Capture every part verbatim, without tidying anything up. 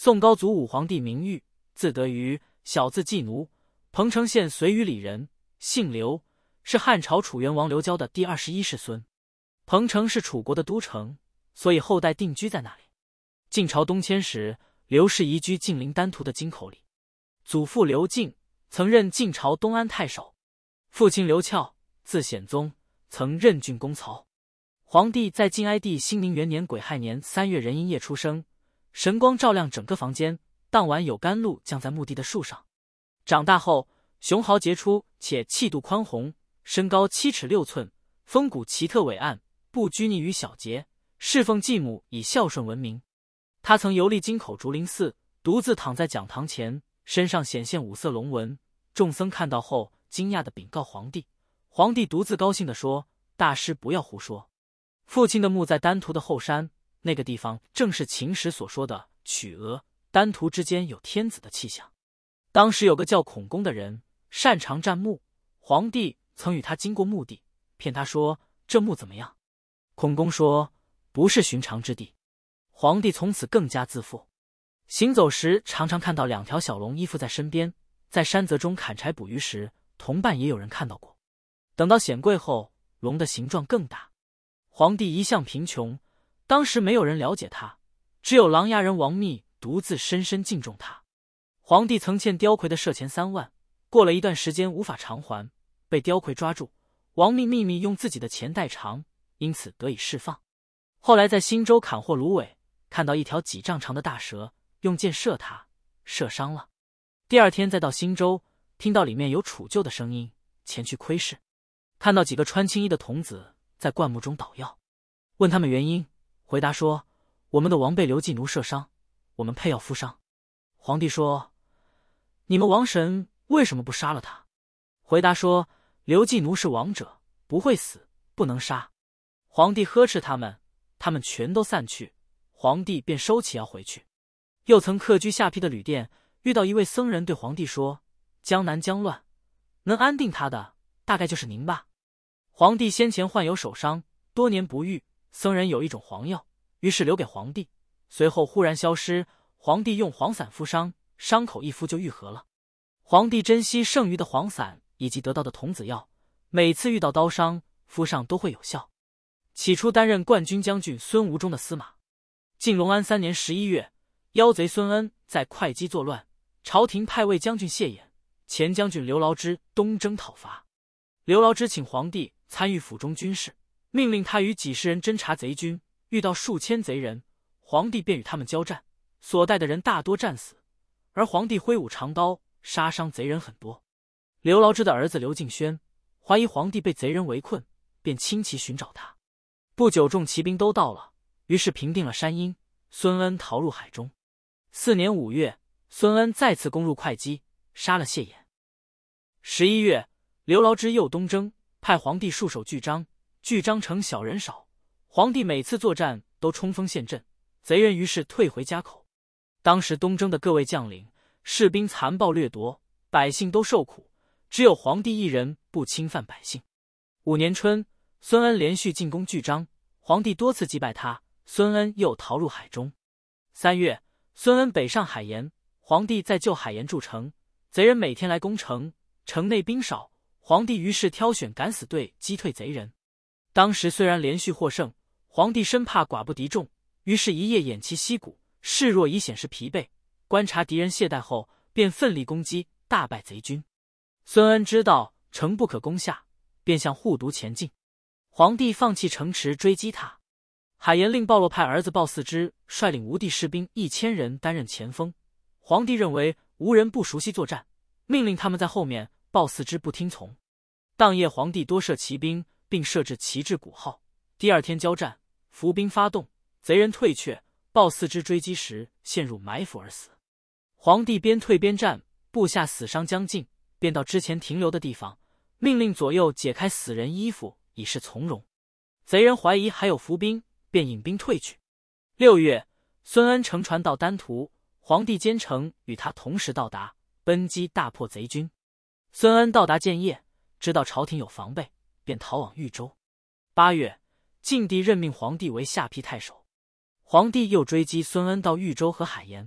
宋高祖武皇帝名玉，字德瑜，小字季奴，彭城县随余里人，姓刘，是汉朝楚元王刘交的第二十一世孙。彭城是楚国的都城，所以后代定居在那里。晋朝东迁时，刘氏移居晋陵丹徒的京口里。祖父刘敬曾任晋朝东安太守，父亲刘翘字显宗，曾任郡公曹。皇帝在晋哀帝兴宁元年癸亥年三月壬寅夜出生，神光照亮整个房间，当晚有甘露降在墓地的树上。长大后，雄豪杰出且气度宽宏，身高七尺六寸，风骨奇特伟岸，不拘泥于小节，侍奉继母以孝顺闻名。他曾游历京口竹林寺，独自躺在讲堂前，身上显现五色龙纹。众僧看到后，惊讶地禀告皇帝。皇帝独自高兴地说：“大师不要胡说。”父亲的墓在丹徒的后山，那个地方正是秦时所说的曲阿，丹徒之间有天子的气象。当时有个叫孔公的人，擅长占墓，皇帝曾与他经过墓地，骗他说这墓怎么样。孔公说不是寻常之地。皇帝从此更加自负，行走时常常看到两条小龙依附在身边，在山泽中砍柴捕鱼时，同伴也有人看到过。等到显贵后，龙的形状更大。皇帝一向贫穷，当时没有人了解他，只有琅琊人王密独自深深敬重他。皇帝曾欠刁魁的社钱三万，过了一段时间无法偿还，被刁魁抓住，王密秘密用自己的钱代偿，因此得以释放。后来在新州砍获芦苇，看到一条几丈长的大蛇，用箭射他，射伤了。第二天再到新州，听到里面有杵臼的声音，前去窥视，看到几个穿青衣的童子在灌木中捣药，问他们原因，回答说：“我们的王被刘季奴射伤，我们配要负伤。”皇帝说：“你们王神为什么不杀了他？”回答说：“刘季奴是王者，不会死，不能杀。”皇帝呵斥他们，他们全都散去，皇帝便收起要回去。又曾客居下邳的旅店，遇到一位僧人，对皇帝说：“江南将乱，能安定他的，大概就是您吧。”皇帝先前患有手伤，多年不愈，僧人有一种黄药，于是留给皇帝，随后忽然消失。皇帝用黄伞敷伤，伤口一敷就愈合了。皇帝珍惜剩余的黄伞以及得到的童子药，每次遇到刀伤，敷上都会有效。起初担任冠军将军孙吴中的司马。晋隆安三年十一月，妖贼孙恩在会稽作乱，朝廷派卫将军谢衍、前将军刘牢之东征讨伐。刘牢之请皇帝参与府中军事，命令他与几十人侦察贼军，遇到数千贼人，皇帝便与他们交战，所带的人大多战死，而皇帝挥舞长刀，杀伤贼人很多。刘牢之的儿子刘敬轩怀疑皇帝被贼人围困，便轻骑寻找他。不久众骑兵都到了，于是平定了山阴，孙恩逃入海中。四年五月，孙恩再次攻入会稽，杀了谢衍。十一月，刘牢之又东征，派皇帝戍守巨章。巨章城小人少，皇帝每次作战都冲锋陷阵，贼人于是退回家口。当时东征的各位将领、士兵残暴掠夺，百姓都受苦，只有皇帝一人不侵犯百姓。五年春，孙恩连续进攻巨章，皇帝多次击败他，孙恩又逃入海中。三月，孙恩北上海盐，皇帝在救海盐筑城，贼人每天来攻城，城内兵少，皇帝于是挑选敢死队击退贼人。当时虽然连续获胜，皇帝生怕寡不敌众，于是一夜偃旗息鼓，示弱以显示疲惫。观察敌人懈怠后，便奋力攻击，大败贼军。孙恩知道城不可攻下，便向护犊前进。皇帝放弃城池追击他。海盐令鲍洛派儿子鲍四之率领吴地士兵一千人担任前锋。皇帝认为吴人不熟悉作战，命令他们在后面，鲍四之不听从。当夜皇帝多设骑兵，并设置旗帜鼓号。第二天交战，伏兵发动，贼人退却，鲍四之追击时陷入埋伏而死。皇帝边退边战，部下死伤将尽，便到之前停留的地方，命令左右解开死人衣服，以示从容。贼人怀疑还有伏兵，便引兵退去。六月，孙恩乘船到丹徒，皇帝兼程与他同时到达，奔击大破贼军。孙恩到达建业，知道朝廷有防备，便逃往豫州。八月，晋帝任命皇帝为下邳太守。皇帝又追击孙恩到豫州和海盐，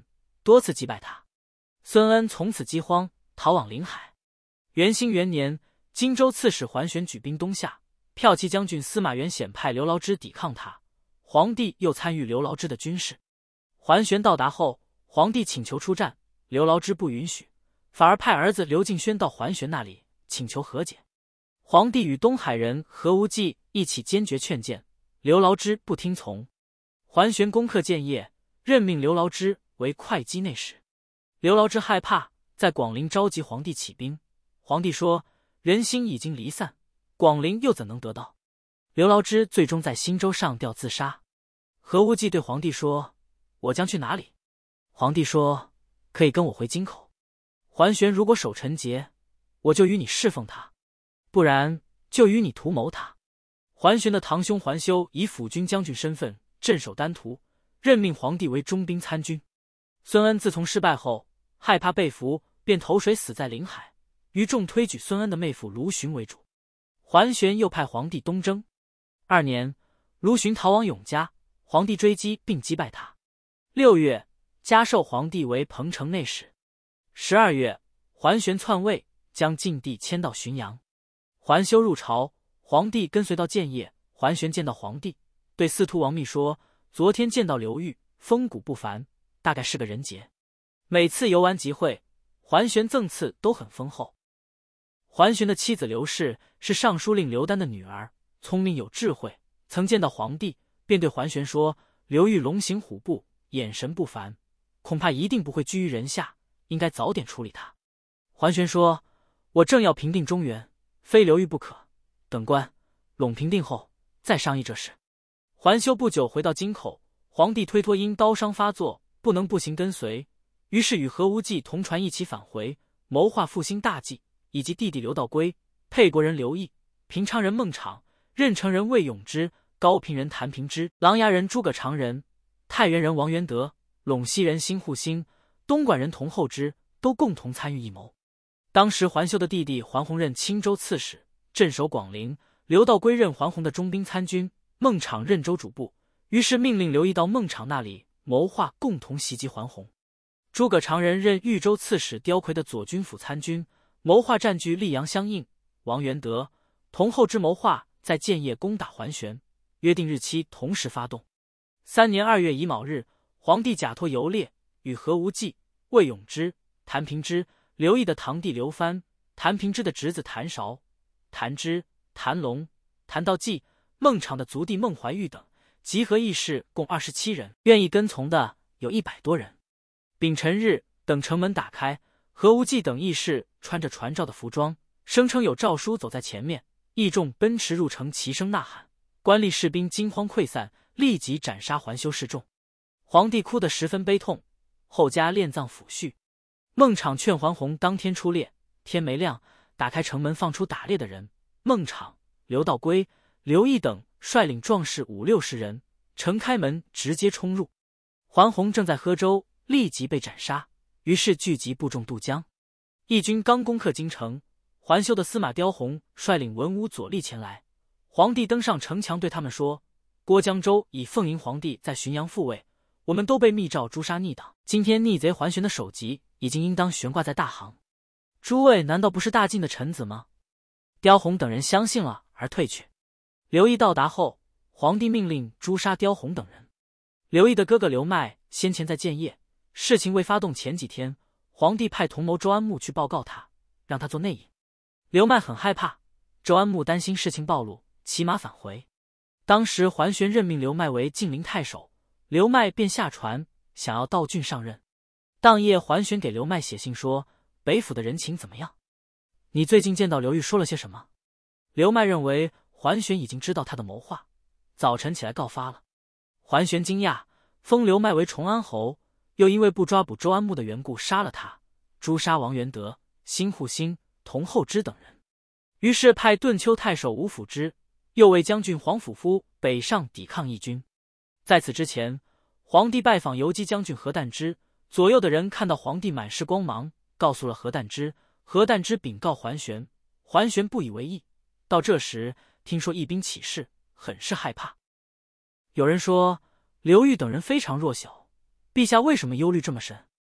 多次击败他。孙恩从此饥荒，逃往临海。元兴元年，荆州刺史桓玄举兵东下，骠骑将军司马元显派刘牢之抵抗他，皇帝又参与刘牢之的军事。桓玄到达后，皇帝请求出战，刘牢之不允许，反而派儿子刘敬轩到桓玄那里请求和解。皇帝与东海人何无忌一起坚决劝谏，刘牢之不听从。桓玄攻克建业，任命刘牢之为会稽内史。刘牢之害怕，在广陵召集皇帝起兵。皇帝说：“人心已经离散，广陵又怎能得到？”刘牢之最终在新州上吊自杀。何无忌对皇帝说：“我将去哪里？”皇帝说：“可以跟我回京口。桓玄如果守陈节，我就与你侍奉他；不然，就与你图谋他。”桓玄的堂兄桓修以辅军将军身份镇守丹徒，任命皇帝为中兵参军。孙恩自从失败后，害怕被俘，便投水死在临海。于众推举孙恩的妹夫卢循为主。桓玄又派皇帝东征。二年，卢循逃往永嘉，皇帝追击并击败他。六月，加授皇帝为彭城内史。十二月，桓玄篡位，将晋地迁到浔阳。桓修入朝，皇帝跟随到建业。桓玄见到皇帝，对司徒王密说：“昨天见到刘裕，风骨不凡，大概是个人杰。”每次游玩集会，桓玄赠赐都很丰厚。桓玄的妻子刘氏是尚书令刘丹的女儿，聪明有智慧，曾见到皇帝，便对桓玄说：“刘裕龙行虎步，眼神不凡，恐怕一定不会居于人下，应该早点处理他。”桓玄说：“我正要平定中原，非刘裕不可，等官陇平定后再商议这事。”桓修不久回到京口，皇帝推脱因刀伤发作，不能步行跟随，于是与何无忌同船一起返回，谋划复兴大计，以及弟弟刘道归、沛国人刘毅、平昌人孟昶、任城人魏永之、高平人谭平之、琅琊人诸葛长人、太原人王元德、陇西人辛护兴、东莞人童厚之都共同参与一谋。当时桓修的弟弟桓洪任青州刺史，镇守广陵；刘道归任桓洪的中兵参军，孟昶任州主簿。于是命令刘毅到孟昶那里谋划共同袭击桓洪。诸葛长人任豫州刺史刁魁的左军府参军，谋划占据溧阳相应。王元德、童厚之谋划在建业攻打桓玄，约定日期同时发动。三年二月乙卯日，皇帝假托游猎，与何无忌、魏永之、谭平之、刘毅的堂弟刘藩、谭平之的侄子谭韶、谭之、谭龙、谭道济、孟昶的族弟孟怀玉等集合议事，共二十七人，愿意跟从的有一百多人。丙辰日，等城门打开，何无忌等义士穿着传诏的服装，声称有诏书走在前面，义众奔驰入城，齐声呐喊，官吏士兵惊慌溃散，立即斩杀桓修示众。皇帝哭得十分悲痛，后加殓葬抚恤。孟昶劝桓洪当天出猎，天没亮，打开城门放出打猎的人。孟昶、刘道归、刘毅等率领壮士五六十人，城开门直接冲入。桓洪正在喝粥，立即被斩杀，于是聚集部众渡江。义军刚攻克京城，桓修的司马刁宏率领文武左吏前来。皇帝登上城墙，对他们说：“郭江州以奉迎皇帝在浔阳复位，我们都被密诏诛杀逆党。今天逆贼桓玄的首级已经应当悬挂在大行，诸位难道不是大晋的臣子吗？”刁宏等人相信了而退去。刘毅到达后，皇帝命令诛杀刁宏等人。刘毅的哥哥刘迈先前在建业，事情未发动前几天，皇帝派同谋周安牧去报告他，让他做内应。刘迈很害怕，周安牧担心事情暴露，骑马返回。当时桓玄任命刘迈为晋陵太守，刘迈便下船想要到郡上任。当夜桓玄给刘迈写信说：“北府的人情怎么样？你最近见到刘裕说了些什么？”刘迈认为桓玄已经知道他的谋划，早晨起来告发了。桓玄惊讶，封刘迈为崇安侯，又因为不抓捕周安牧的缘故杀了他，诛杀王元德、辛护兴、童厚之等人。于是派顿丘太守吴辅之、右卫将军黄甫夫北上抵抗义军。在此之前，皇帝拜访游击将军何旦之，左右的人看到皇帝满是光芒，告诉了何旦之。何旦之禀告桓玄，桓玄不以为意。到这时，听说义兵起事，很是害怕。有人说，刘裕等人非常弱小，陛下为什么忧虑这么深？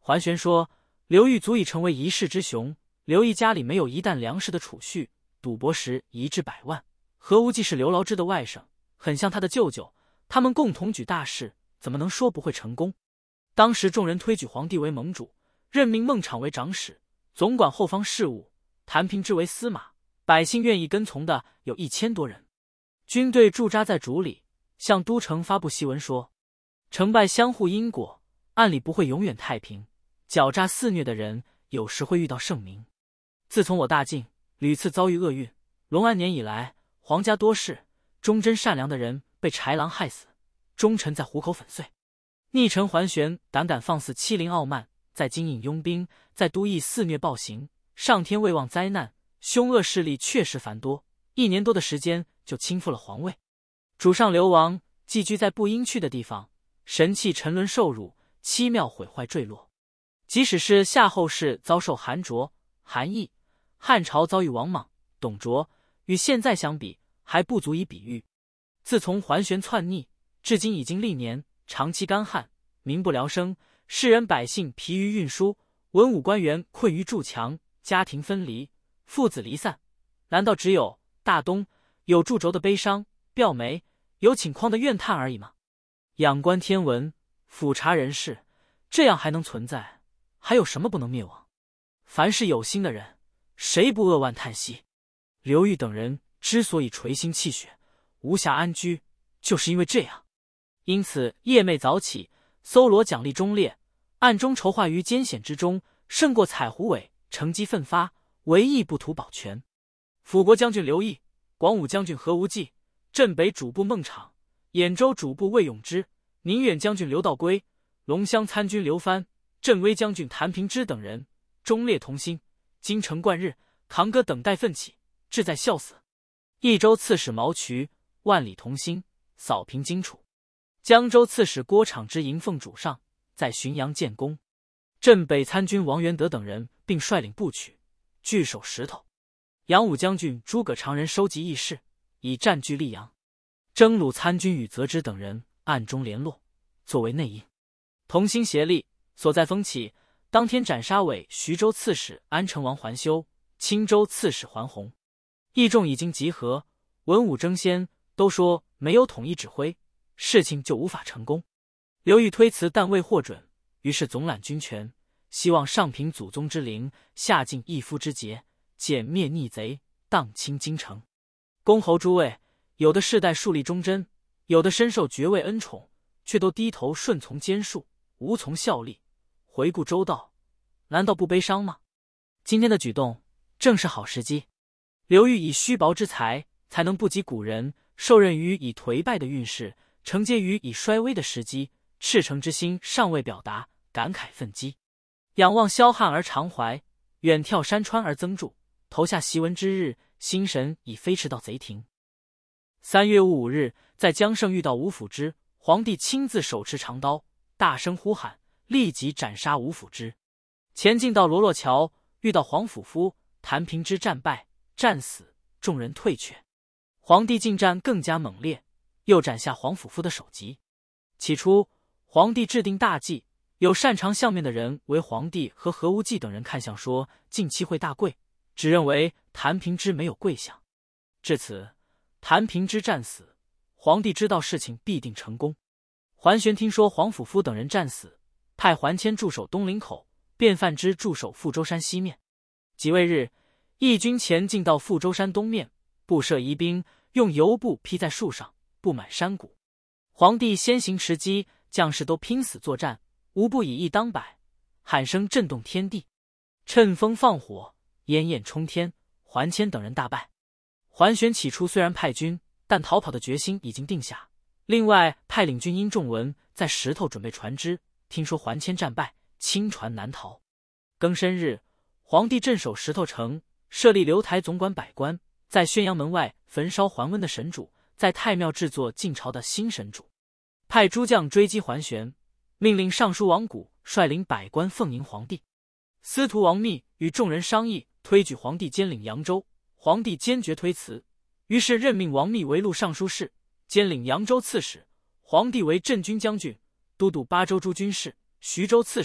桓玄说：“刘裕足以成为一世之雄。刘毅家里没有一担粮食的储蓄，赌博时一至百万。何无忌是刘牢之的外甥，很像他的舅舅，他们共同举大事，怎么能说不会成功？”当时众人推举皇帝为盟主，任命孟昶为长史，总管后方事务，谭平之为司马，百姓愿意跟从的有一千多人。军队驻扎在渚里，向都城发布檄文说：成败相互因果，暗里不会永远太平，狡诈肆虐的人有时会遇到圣明。自从我大晋屡次遭遇厄运，隆安年以来，皇家多事，忠贞善良的人被豺狼害死，忠臣在虎口粉碎。逆臣桓玄胆敢放肆欺凌傲慢，在京引拥兵，在都邑肆虐暴行，上天未忘灾难，凶恶势力确实繁多，一年多的时间就倾覆了皇位。主上流亡，寄居在不应去的地方，神器沉沦受辱，七庙毁坏坠落。即使是夏后氏遭受韩卓、韩义，汉朝遭遇王莽、董卓，与现在相比还不足以比喻。自从桓玄篡逆，至今已经历年，长期干旱，民不聊生，世人百姓疲于运输，文武官员困于筑墙，家庭分离，父子离散。难道只有大东有筑轴的悲伤，吊煤有顷矿的怨叹而已吗？仰观天文，俯察人事，这样还能存在，还有什么不能灭亡？凡是有心的人，谁不扼腕叹息？刘裕等人之所以垂心泣血，无暇安居，就是因为这样。因此夜寐早起，搜罗奖励忠烈，暗中筹划于艰险之中，胜过采狐尾，乘机奋发，唯意不图保全。辅国将军刘毅，广武将军何无忌，镇北主簿孟昶，兖州主簿魏永之，宁远将军刘道归，龙骧参军刘藩，镇威将军谭平之等人，忠烈同心，京城贯日，扛戈等待奋起，志在效死。益州刺史毛渠，万里同心，扫平荆楚。江州刺史郭昶之迎奉主上，在浔阳建功。镇北参军王元德等人并率领部曲，据守石头。扬武将军诸葛常人收集义士，以占据溧阳。征虏参军宇泽之等人暗中联络，作为内应，同心协力，所在风起。当天斩杀伪徐州刺史安成王桓修、青州刺史桓洪。义众已经集合，文武争先，都说没有统一指挥，事情就无法成功。刘裕推辞但未获准，于是总揽军权，希望上平祖宗之灵，下尽义夫之节，歼灭逆贼，荡清京城。公侯诸位，有的世代树立忠贞，有的深受爵位恩宠，却都低头顺从监束，无从效力。回顾周到，难道不悲伤吗？今天的举动正是好时机。刘裕以虚薄之才，才能不及古人，受任于以颓败的运势，承接于以衰微的时机，赤诚之心尚未表达，感慨愤激。仰望霄汉而长怀，远眺山川而增筑，投下檄文之日，心神已飞驰到贼庭。三月戊午日，在江胜遇到吴辅之，皇帝亲自手持长刀，大声呼喊，立即斩杀吴辅之。前进到罗洛桥，遇到黄甫夫、谭平之战败，战死，众人退却。皇帝进战更加猛烈，又斩下黄甫夫的首级。起初，皇帝制定大计，有擅长相面的人为皇帝和何无忌等人看相，说近期会大贵，只认为谭平之没有贵相。至此，谭平之战死，皇帝知道事情必定成功。桓玄听说黄甫夫等人战死，派桓谦驻守东陵口，卞范之驻守富州山西面。即位日，义军前进到富州山东面，布设疑兵，用油布披在树上，布满山谷。皇帝先行持击，将士都拼死作战，无不以一当百，喊声震动天地。趁风放火，烟焰冲天，桓谦等人大败。桓玄起初虽然派军，但逃跑的决心已经定下。另外派领军殷仲文在石头准备船只，听说桓谦战败，轻船难逃。庚申日，皇帝镇守石头城，设立留台总管百官，在宣阳门外焚烧桓温的神主，在太庙制作晋朝的新神主。派诸将追击桓玄，命令尚书王谷率领百官奉迎皇帝。司徒王密与众人商议，推举皇帝兼领扬州，皇帝坚决推辞，于是任命王密为录尚书事，兼领扬州刺史，皇帝为镇军将军，都督巴州诸军事，徐州刺史，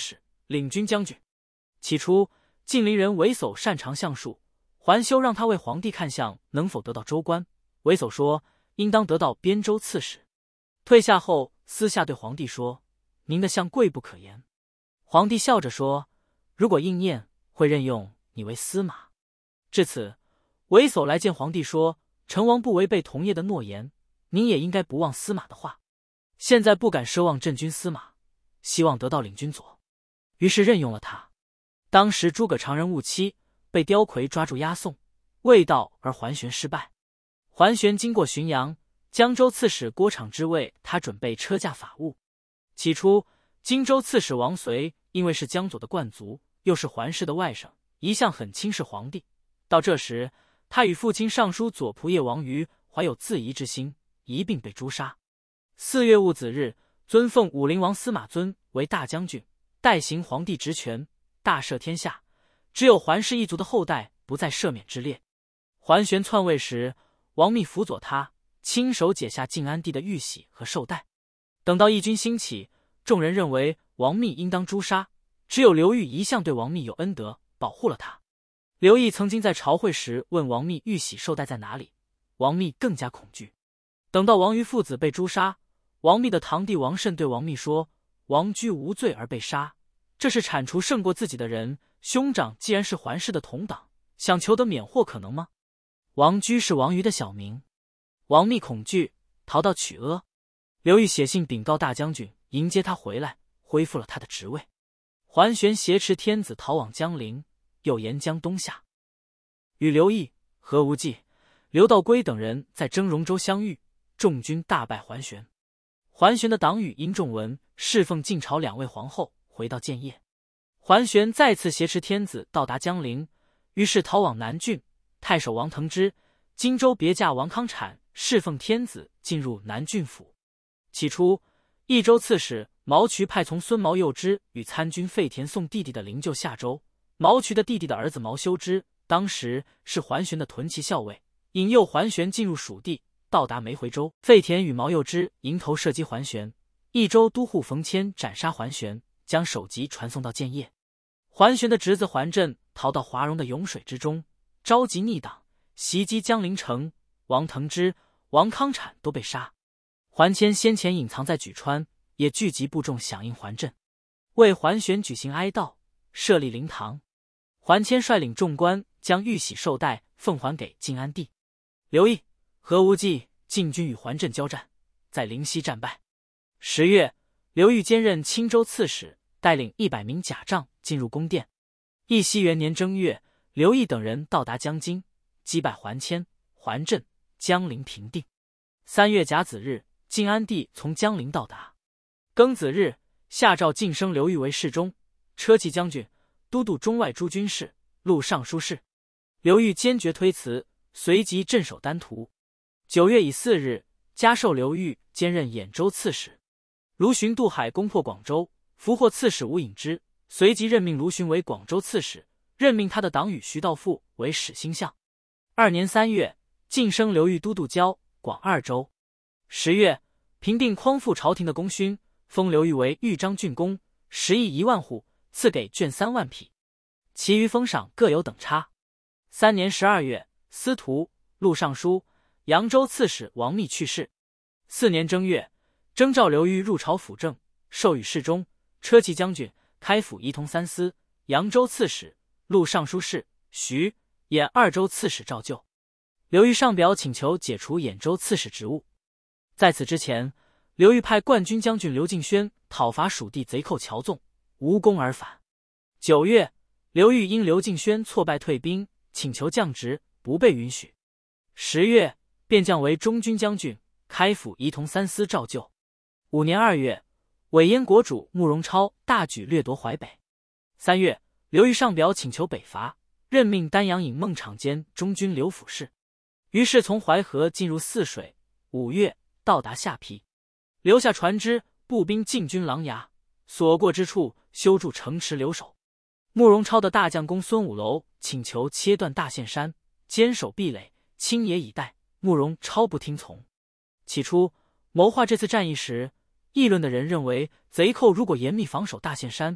领军将军。起初，晋陵人韦叟擅长相术，桓修让他为皇帝看相，能否得到州官。韦叟说，应当得到边州刺史。退下后，私下对皇帝说，您的相贵不可言。皇帝笑着说，如果应验，会任用你为司马。至此，韦叟来见皇帝说，成王不违背同业的诺言，您也应该不忘司马的话。现在不敢奢望镇军司马，希望得到领军佐，于是任用了他。当时诸葛常人误期，被刁魁抓住押送，未到而桓玄失败。桓玄经过浔阳，江州刺史郭昶之为他准备车驾法务。起初，荆州刺史王绥因为是江左的冠族，又是桓氏的外甥，一向很轻视皇帝。到这时，他与父亲尚书左仆射王瑜怀有自疑之心，一并被诛杀。四月戊子日，尊奉武陵王司马尊为大将军，代行皇帝职权，大赦天下。只有桓氏一族的后代不在赦免之列。桓玄篡位时，王密辅佐他，亲手解下晋安帝的玉玺和绶带。等到义军兴起，众人认为王密应当诛杀，只有刘裕一向对王密有恩德，保护了他。刘毅曾经在朝会时问王密玉玺绶带在哪里，王密更加恐惧。等到王瑜父子被诛杀，王密的堂弟王慎对王密说，王居无罪而被杀，这是铲除胜过自己的人，兄长既然是桓氏的同党，想求得免祸可能吗？王居是王瑜的小名。王密恐惧，逃到曲阿。刘裕写信禀告大将军，迎接他回来，恢复了他的职位。桓玄挟持天子逃往江陵，又沿江东下，与刘毅、何无忌、刘道归等人在征戎州相遇，众军大败桓玄。桓玄的党羽殷仲文侍奉晋朝两位皇后，回到建业。桓玄再次挟持天子到达江陵，于是逃往南郡。太守王腾之、荆州别驾王康产侍奉天子，进入南郡府。起初，益州刺史毛渠派从孙毛右之与参军费田送弟弟的灵柩下州。毛渠的弟弟的儿子毛修之，当时是桓玄的屯骑校尉，引诱桓玄进入蜀地。到达梅回州，费田与毛右之迎头射击桓玄，益州都护冯谦斩杀桓玄，将首级传送到建业。桓玄的侄子桓震逃到华容的涌水之中，召集逆党，袭击江陵城，王腾之、王康产都被杀。桓谦先前隐藏在莒川，也聚集部众响应桓震，为桓玄举行哀悼，设立灵堂。桓谦率领众官将玉玺绶带奉还给晋安帝。刘毅、何无忌进军与桓震交战，在灵溪战败。十月，刘裕兼任青州刺史，带领一百名甲仗进入宫殿。义熙元年正月，刘毅等人到达江津，击败桓谦、桓震，江陵平定。三月甲子日，晋安帝从江陵到达。庚子日，下诏晋升刘裕为侍中、车骑将军、都督中外诸军事、录尚书事。刘裕坚决推辞，随即镇守丹徒。九月乙巳日，加授刘裕兼任兖州刺史。卢循渡海攻破广州，俘获刺史吴隐之，随即任命卢循为广州刺史，任命他的党羽徐道富为使星相。二年三月，晋升刘裕都督交、广二州。十月，平定匡复朝廷的功勋，封刘裕为豫章郡公，食邑一万户，赐给绢三万匹，其余封赏各有等差。三年十二月，司徒、录尚书、扬州刺史王密去世。四年正月，征召刘裕入朝辅政，授予侍中、车骑将军、开府仪同三司、扬州刺史、录尚书事、徐、兖二州刺史照旧。刘裕上表请求解除兖州刺史职务。在此之前，刘裕派冠军将军刘敬轩讨伐蜀地贼寇乔纵，无功而返。九月，刘裕因刘敬轩挫败退兵，请求降职，不被允许。十月，便降为中军将军，开府仪同三司照旧。五年二月，韦燕国主慕容超大举掠夺淮北。三月，刘裕上表请求北伐，任命丹阳尹孟昶兼中军留府事。于是从淮河进入泗水。五月，到达下邳，留下船只，步兵进军琅琊，所过之处修筑城池留守。慕容超的大将公孙五楼请求切断大岘山，坚守壁垒，清野以待，慕容超不听从。起初谋划这次战役时，议论的人认为，贼寇如果严密防守大岘山，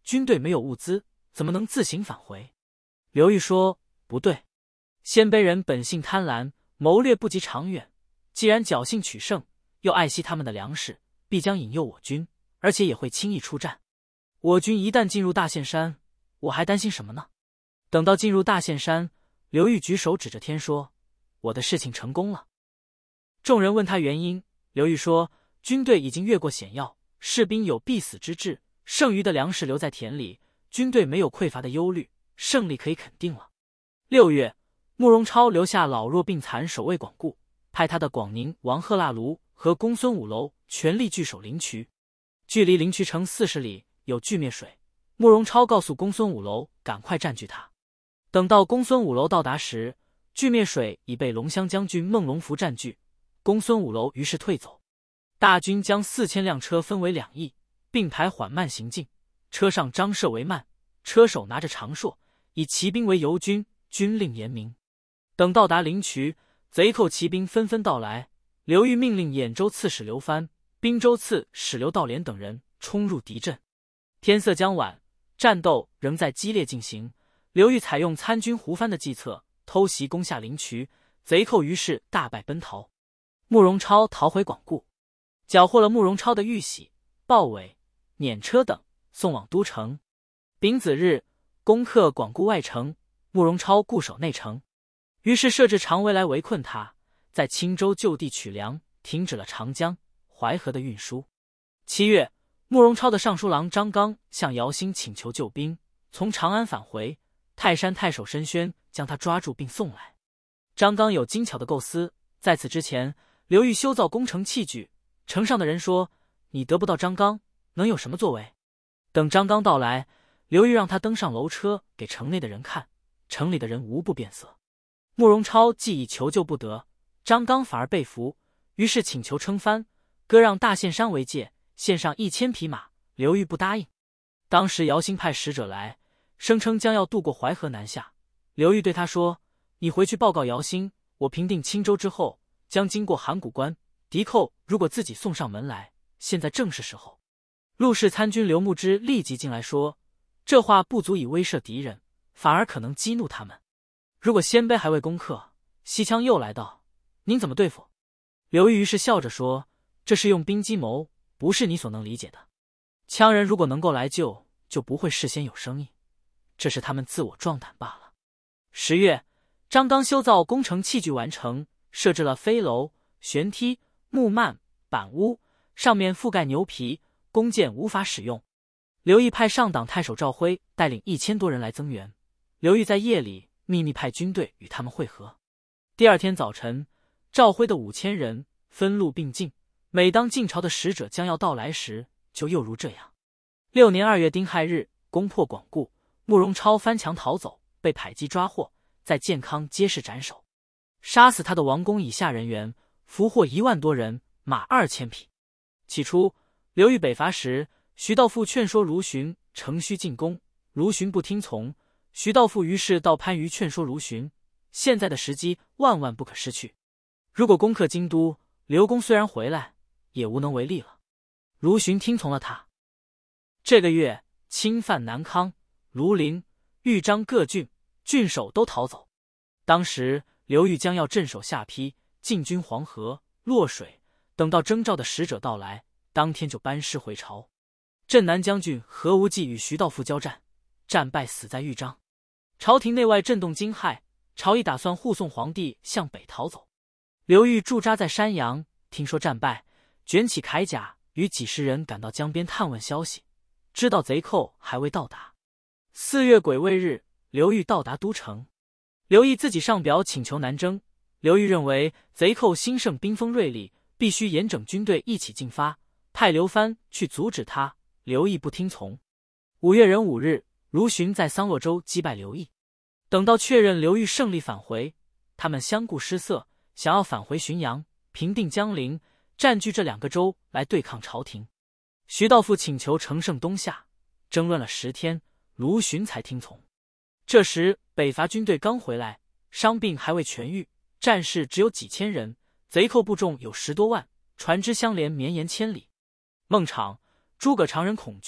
军队没有物资，怎么能自行返回？刘裕说：“不对，鲜卑人本性贪婪，谋略不及长远。既然侥幸取胜，又爱惜他们的粮食，必将引诱我军，而且也会轻易出战。我军一旦进入大岘山，我还担心什么呢？”等到进入大岘山，刘裕举手指着天说：“我的事情成功了。”众人问他原因，刘裕说：“军队已经越过险要，士兵有必死之志，剩余的粮食留在田里，军队没有匮乏的忧虑，胜利可以肯定了。”六月，慕容超留下老弱病残守卫广固，派他的广宁王贺腊卢和公孙五楼全力据守灵渠。距离灵渠城四十里有巨灭水，慕容超告诉公孙五楼赶快占据它。等到公孙五楼到达时，巨灭水已被龙骧将军孟龙符占据，公孙五楼于是退走。大军将四千辆车分为两翼，并排缓慢行进，车上张射为慢，车手拿着长槊，以骑兵为游军，军令严明。等到达灵渠，贼寇骑兵纷纷到来，刘裕命令兖州刺史刘藩、滨州刺史刘道廉等人冲入敌阵。天色将晚，战斗仍在激烈进行。刘裕采用参军胡藩的计策，偷袭攻下灵渠，贼寇于是大败奔逃。慕容超逃回广固，缴获了慕容超的玉玺、豹尾、辇车等，送往都城。丙子日，攻克广固外城，慕容超固守内城，于是设置常威来围困他，在青州就地取粮，停止了长江、淮河的运输。七月，慕容超的尚书郎张刚向姚兴请求救兵，从长安返回，泰山太守申宣将他抓住并送来。张刚有精巧的构思，在此之前，刘裕修造攻城器具，城上的人说：“你得不到张刚，能有什么作为？”等张刚到来，刘裕让他登上楼车给城内的人看，城里的人无不变色。慕容超既已求救不得，张刚反而被俘，于是请求称藩，割让大岘山为界，献上一千匹马。刘裕不答应。当时姚兴派使者来，声称将要渡过淮河南下。刘裕对他说：“你回去报告姚兴，我平定青州之后，将经过函谷关，敌寇如果自己送上门来，现在正是时候。”陆氏参军刘牧之立即进来说：“这话不足以威慑敌人，反而可能激怒他们。如果鲜卑还未攻克，西羌又来到，您怎么对付？”刘裕于是笑着说：“这是用兵计谋，不是你所能理解的。羌人如果能够来救，就不会事先有生意，这是他们自我壮胆罢了。”十月，张刚修造工程器具完成，设置了飞楼、悬梯、木幔、板屋，上面覆盖牛皮，弓箭无法使用。刘毅派上党太守赵辉带领一千多人来增援。刘裕在夜里秘密派军队与他们会合。第二天早晨，赵辉的五千人分路并进，每当晋朝的使者将要到来时，就又如这样。六年二月丁亥日，攻破广固，慕容超翻墙逃走，被迫击抓获，在建康街市斩首，杀死他的王公以下人员，俘获一万多人，马二千匹。起初，刘裕北伐时，徐道富劝说卢循乘虚进攻，卢循不听从，徐道富于是到番禺劝说卢循，现在的时机万万不可失去。如果攻克京都，刘公虽然回来，也无能为力了。卢循听从了他。这个月，侵犯南康、庐陵、豫章各郡，郡守都逃走。当时刘裕将要镇守下邳，进军黄河、洛水，等到征召的使者到来，当天就班师回朝。镇南将军何无忌与徐道富交战，战败死在豫章。朝廷内外震动惊骇，朝议打算护送皇帝向北逃走。刘裕驻扎在山阳，听说战败，卷起铠甲，与几十人赶到江边探问消息，知道贼寇还未到达。四月癸未日，刘裕到达都城。刘毅自己上表请求南征。刘裕认为贼寇兴盛，兵锋锐利，必须严整军队一起进发，派刘藩去阻止他。刘毅不听从。五月壬午日，卢循在桑洛州击败刘毅。等到确认刘裕胜利返回，他们相顾失色，想要返回浔阳，平定江陵，占据这两个州来对抗朝廷。徐道富请求乘胜东下，争论了十天，卢循才听从。这时北伐军队刚回来，伤病还未痊愈，战士只有几千人，贼寇部众有十多万，船只相连绵延千里。孟昶、诸葛常人恐惧，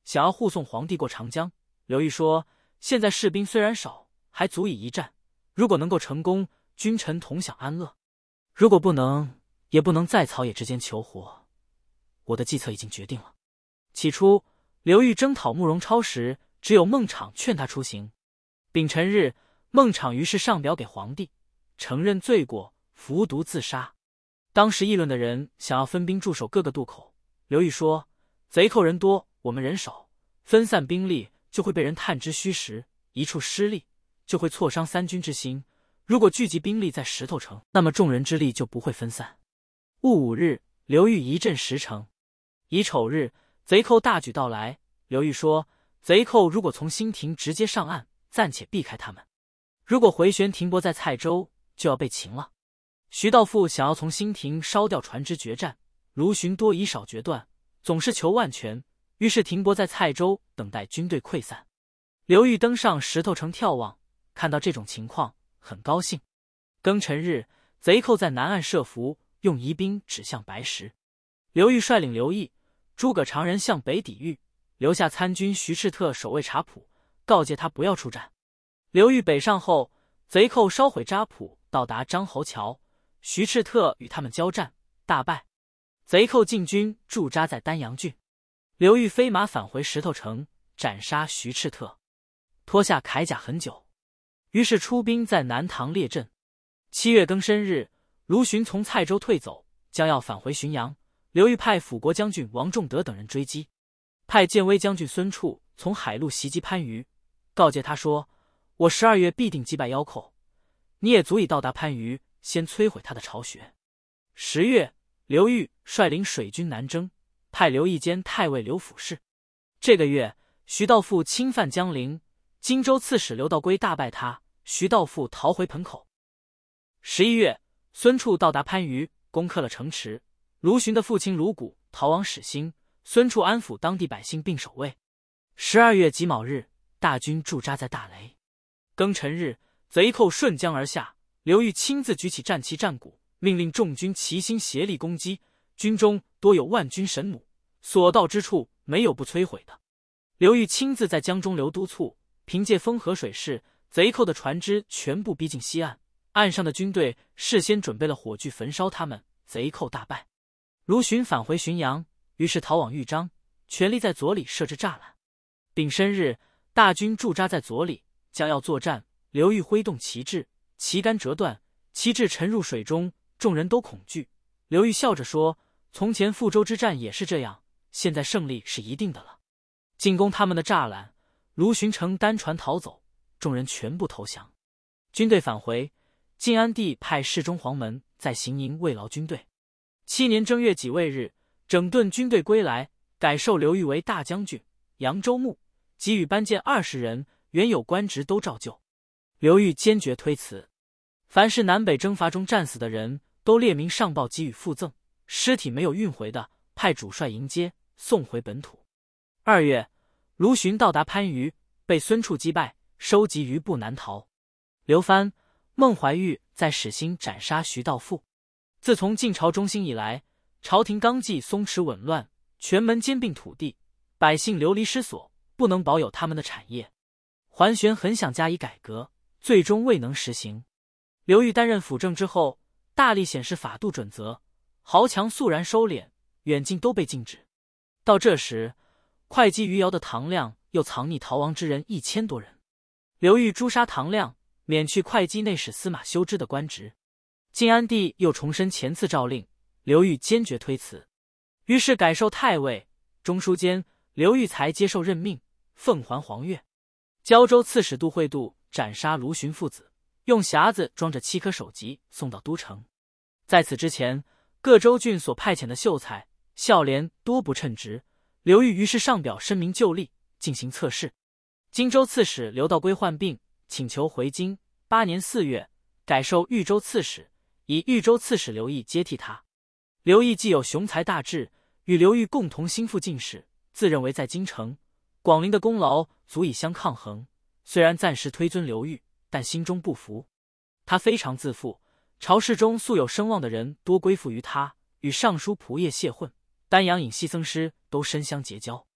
想要护送皇帝过长江。刘裕说：“现在士兵虽然少，还足以一战。如果能够成功，君臣同享安乐；如果不能，也不能在草野之间求活。我的计策已经决定了。”起初，刘裕征讨慕容超时，只有孟昶劝他出行。丙辰日，孟昶于是上表给皇帝，承认罪过，服毒自杀。当时议论的人想要分兵驻守各个渡口。刘裕说：“贼寇人多，我们人少，分散兵力就会被人探知虚实，一处失利就会挫伤三军之心。如果聚集兵力在石头城，那么众人之力就不会分散。”戊午日，刘裕一镇石城。乙丑日，贼寇大举到来。刘裕说：“贼寇如果从兴亭直接上岸，暂且避开他们；如果回旋停泊在蔡州，就要被擒了。”徐道富想要从兴亭烧掉船只决战，卢循多以少决断，总是求万全，于是停泊在蔡州，等待军队溃散。刘裕登上石头城眺望，看到这种情况，很高兴。庚辰日，贼寇在南岸设伏，用疑兵指向白石。刘裕率领刘毅、诸葛常人向北抵御，留下参军徐赤特守卫查普，告诫他不要出战。刘裕北上后，贼寇烧毁扎普，到达张侯桥，徐赤特与他们交战，大败。贼寇进军驻扎在丹阳郡。刘裕飞马返回石头城，斩杀徐赤特，脱下铠甲很久，于是出兵在南塘列阵。七月庚申日，卢循从蔡州退走，将要返回浔阳。刘裕派辅国将军王仲德等人追击，派建威将军孙处从海路袭击番禺，告诫他说：“我十二月必定击败妖寇，你也足以到达番禺，先摧毁他的巢穴。”十月，刘裕率领水军南征，派刘义兼太尉刘府事。这个月，徐道富侵犯江陵，荆州刺史刘道规大败他，徐道富逃回盆口。十一月，孙处到达番禺，攻克了城池。卢循的父亲卢谷逃往始兴，孙处安抚当地百姓并守卫。十二月己卯日，大军驻扎在大雷。庚辰日，贼寇顺江而下，刘裕亲自举起战旗战鼓，命令众军齐心协力攻击。军中多有万军神弩，所到之处没有不摧毁的。刘裕亲自在江中流督促，凭借风和水势，贼寇的船只全部逼近西岸，岸上的军队事先准备了火炬焚烧他们，贼寇大败。卢循返回浔阳，于是逃往豫章，全力在左里设置栅栏。丙申日，大军驻扎在左里，将要作战。刘裕挥动旗帜，旗杆折断，旗帜沉入水中，众人都恐惧。刘裕笑着说：“从前富州之战也是这样，现在胜利是一定的了。”进攻他们的栅栏，卢循乘单船逃走，众人全部投降。军队返回，晋安帝派侍中黄门在行营慰劳军队。七年正月己未日，整顿军队归来，改授刘裕为大将军、扬州牧，给予班建二十人，原有官职都照旧。刘裕坚决推辞，凡是南北征伐中战死的人都列明上报给予附赠，尸体没有运回的，派主帅迎接，送回本土。二月，卢循到达番禺，被孙处击败，收集余部南逃。刘藩、孟怀玉在始兴斩杀徐道富。自从晋朝中兴以来，朝廷纲纪松弛紊乱，权门兼并土地，百姓流离失所，不能保有他们的产业。桓玄很想加以改革，最终未能实行。刘裕担任辅政之后，大力显示法度准则，豪强肃然收敛，远近都被禁止。到这时，会稽余姚的唐亮又藏匿逃亡之人一千多人。刘裕诛杀唐亮，免去会稽内史司马修之的官职。晋安帝又重申前次诏令，刘裕坚决推辞，于是改授太尉、中书监，刘裕才接受任命，奉还黄钺。胶州刺史杜会度斩杀卢循父子，用匣子装着七颗首级送到都城。在此之前，各州郡所派遣的秀才、孝廉多不称职，刘裕于是上表申明就吏，进行测试。荆州刺史刘道规患病，请求回京。八年四月，改授豫州刺史，以豫州刺史刘毅接替他。刘毅既有雄才大志，与刘裕共同兴复进士，自认为在京城、广陵的功劳足以相抗衡。虽然暂时推尊刘裕，但心中不服。他非常自负，朝事中素有声望的人多归附于他，与尚书仆射谢混、丹阳尹西僧师都深相结交。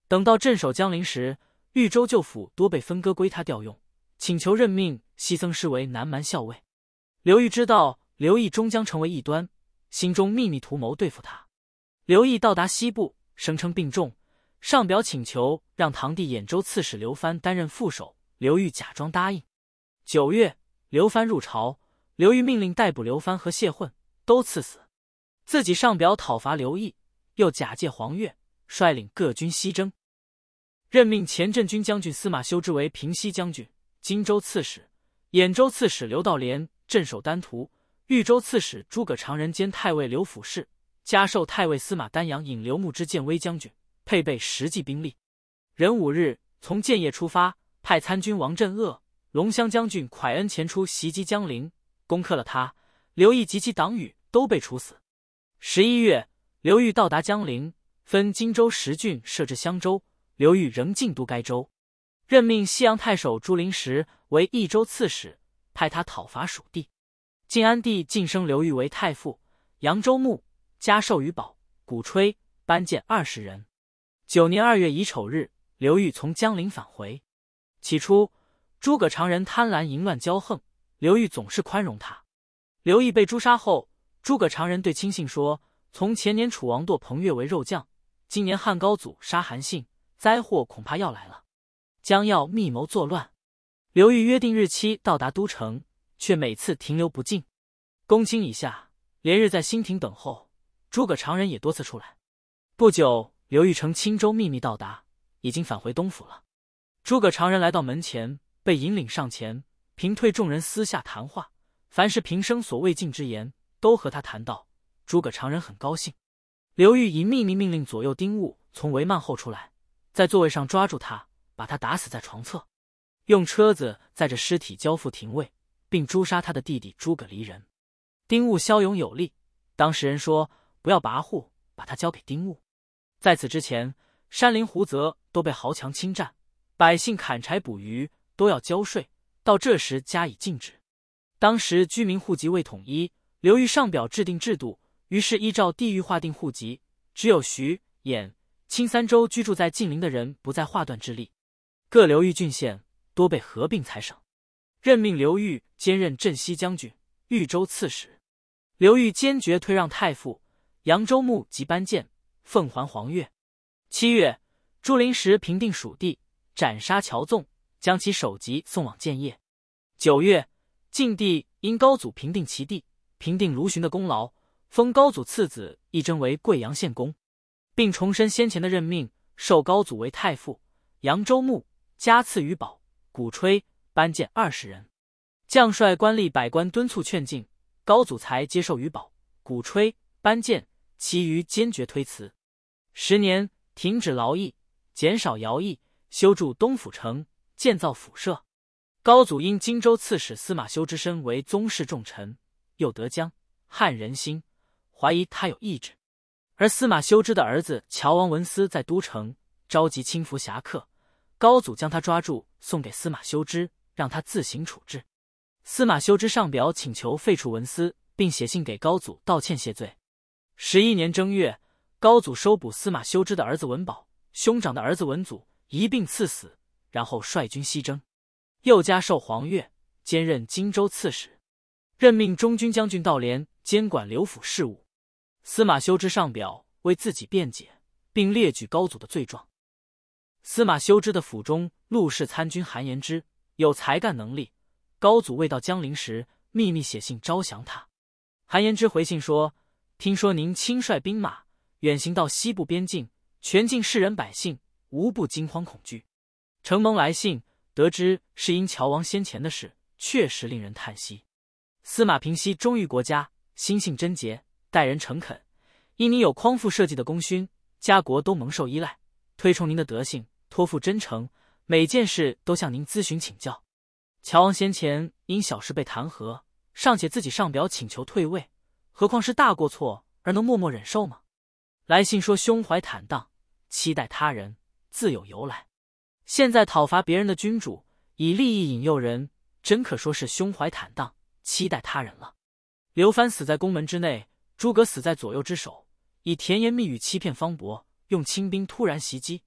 等到镇守江陵时，豫州旧府多被分割归他调用，请求任命西僧师为南蛮校尉。刘裕知道刘毅终将成为异端，心中秘密图谋对付他。刘毅到达西部，声称病重，上表请求让堂弟兖州刺史刘藩担任副手，刘裕假装答应。九月，刘藩入朝，刘裕命令逮捕刘藩和谢混，都赐死。自己上表讨伐刘毅，又假借黄钺，率领各军西征。任命前镇军将军司马修之为平西将军、荆州刺史，兖州刺史刘道廉镇守丹徒，豫州刺史诸葛长人兼太尉刘辅事，加授太尉司马丹阳引刘牧之建威将军，配备实际兵力。壬午日，从建业出发，派参军王镇恶、龙骧将军蒯恩前出袭击江陵，攻克了他，刘毅及其党羽都被处死。十一月，刘裕到达江陵，分荆州十郡设置襄州，刘裕仍进都该州，任命西阳太守朱灵时为益州刺史，派他讨伐蜀地。晋安帝晋升刘裕为太傅，扬州牧，加授于宝、鼓吹，颁荐二十人。九年二月乙丑日，刘裕从江陵返回。起初，诸葛长人贪婪淫乱骄横，刘裕总是宽容他。刘毅被诛杀后，诸葛长人对亲信说：“从前年楚王剁彭越为肉酱，今年汉高祖杀韩信，灾祸恐怕要来了，将要密谋作乱。”刘裕约定日期到达都城，却每次停留不进。公卿以下，连日在新亭等候，诸葛长人也多次出来。不久，刘裕乘青州秘密到达，已经返回东府了。诸葛长人来到门前，被引领上前，平退众人私下谈话，凡是平生所未尽之言，都和他谈到。诸葛长人很高兴。刘裕以秘密命令左右丁务从帷幔后出来，在座位上抓住他，把他打死在床侧，用车子载着尸体交付廷尉，并诛杀他的弟弟诸葛离人。丁务骁勇有力，当时人说不要跋扈，把他交给丁务。在此之前，山林湖泽都被豪强侵占，百姓砍柴捕鱼都要交税，到这时加以禁止。当时居民户籍未统一，刘裕上表制定制度，于是依照地域划定户籍，只有徐、兖、青三州居住在晋陵的人不在划断之列。各刘裕郡县多被合并采省。任命刘裕兼任镇西将军、豫州刺史。刘裕坚决推让太傅，扬州牧及颁荐，奉还黄钺。七月，朱灵时平定蜀地，斩杀乔纵，将其首级送往建业。九月，晋帝因高祖平定齐地、平定卢循的功劳，封高祖次子义征为贵阳县公，并重申先前的任命，授高祖为太傅、扬州牧，加赐于宝、鼓吹，颁荐二十人。将帅官吏百官敦促劝进，高祖才接受于宝、鼓吹，颁荐，其余坚决推辞。十年，停止劳役，减少徭役，修筑东府城，建造府舍。高祖因荆州刺史司马修之身为宗室重臣，又得江汉人心，怀疑他有意志。而司马修之的儿子乔王文思在都城召集轻浮侠客，高祖将他抓住，送给司马修之，让他自行处置。司马修之上表请求废除文思，并写信给高祖道歉谢罪。十一年正月，高祖收捕司马修之的儿子文宝、兄长的儿子文祖，一并赐死，然后率军西征。又加授黄钺，兼任荆州刺史，任命中军将军道廉监管刘府事务。司马修之上表为自己辩解，并列举高祖的罪状。司马修之的府中陆氏参军韩延之有才干能力，高祖未到江陵时，秘密写信招降他。韩延之回信说：“听说您亲率兵马远行到西部边境，全境士人百姓无不惊慌恐惧。承蒙来信，得知是因乔王先前的事，确实令人叹息。司马平西忠于国家，心性贞洁，待人诚恳，因您有匡复社稷的功勋，家国都蒙受依赖，推崇您的德性，托付真诚，每件事都向您咨询请教。乔王先前因小事被弹劾，尚且自己上表请求退位，何况是大过错而能默默忍受吗？来信说胸怀坦荡，期待他人，自有由来。现在讨伐别人的君主，以利益引诱人，真可说是胸怀坦荡，期待他人了。刘藩死在宫门之内，诸葛死在左右之手，以甜言蜜语欺骗方伯，用轻兵突然袭击，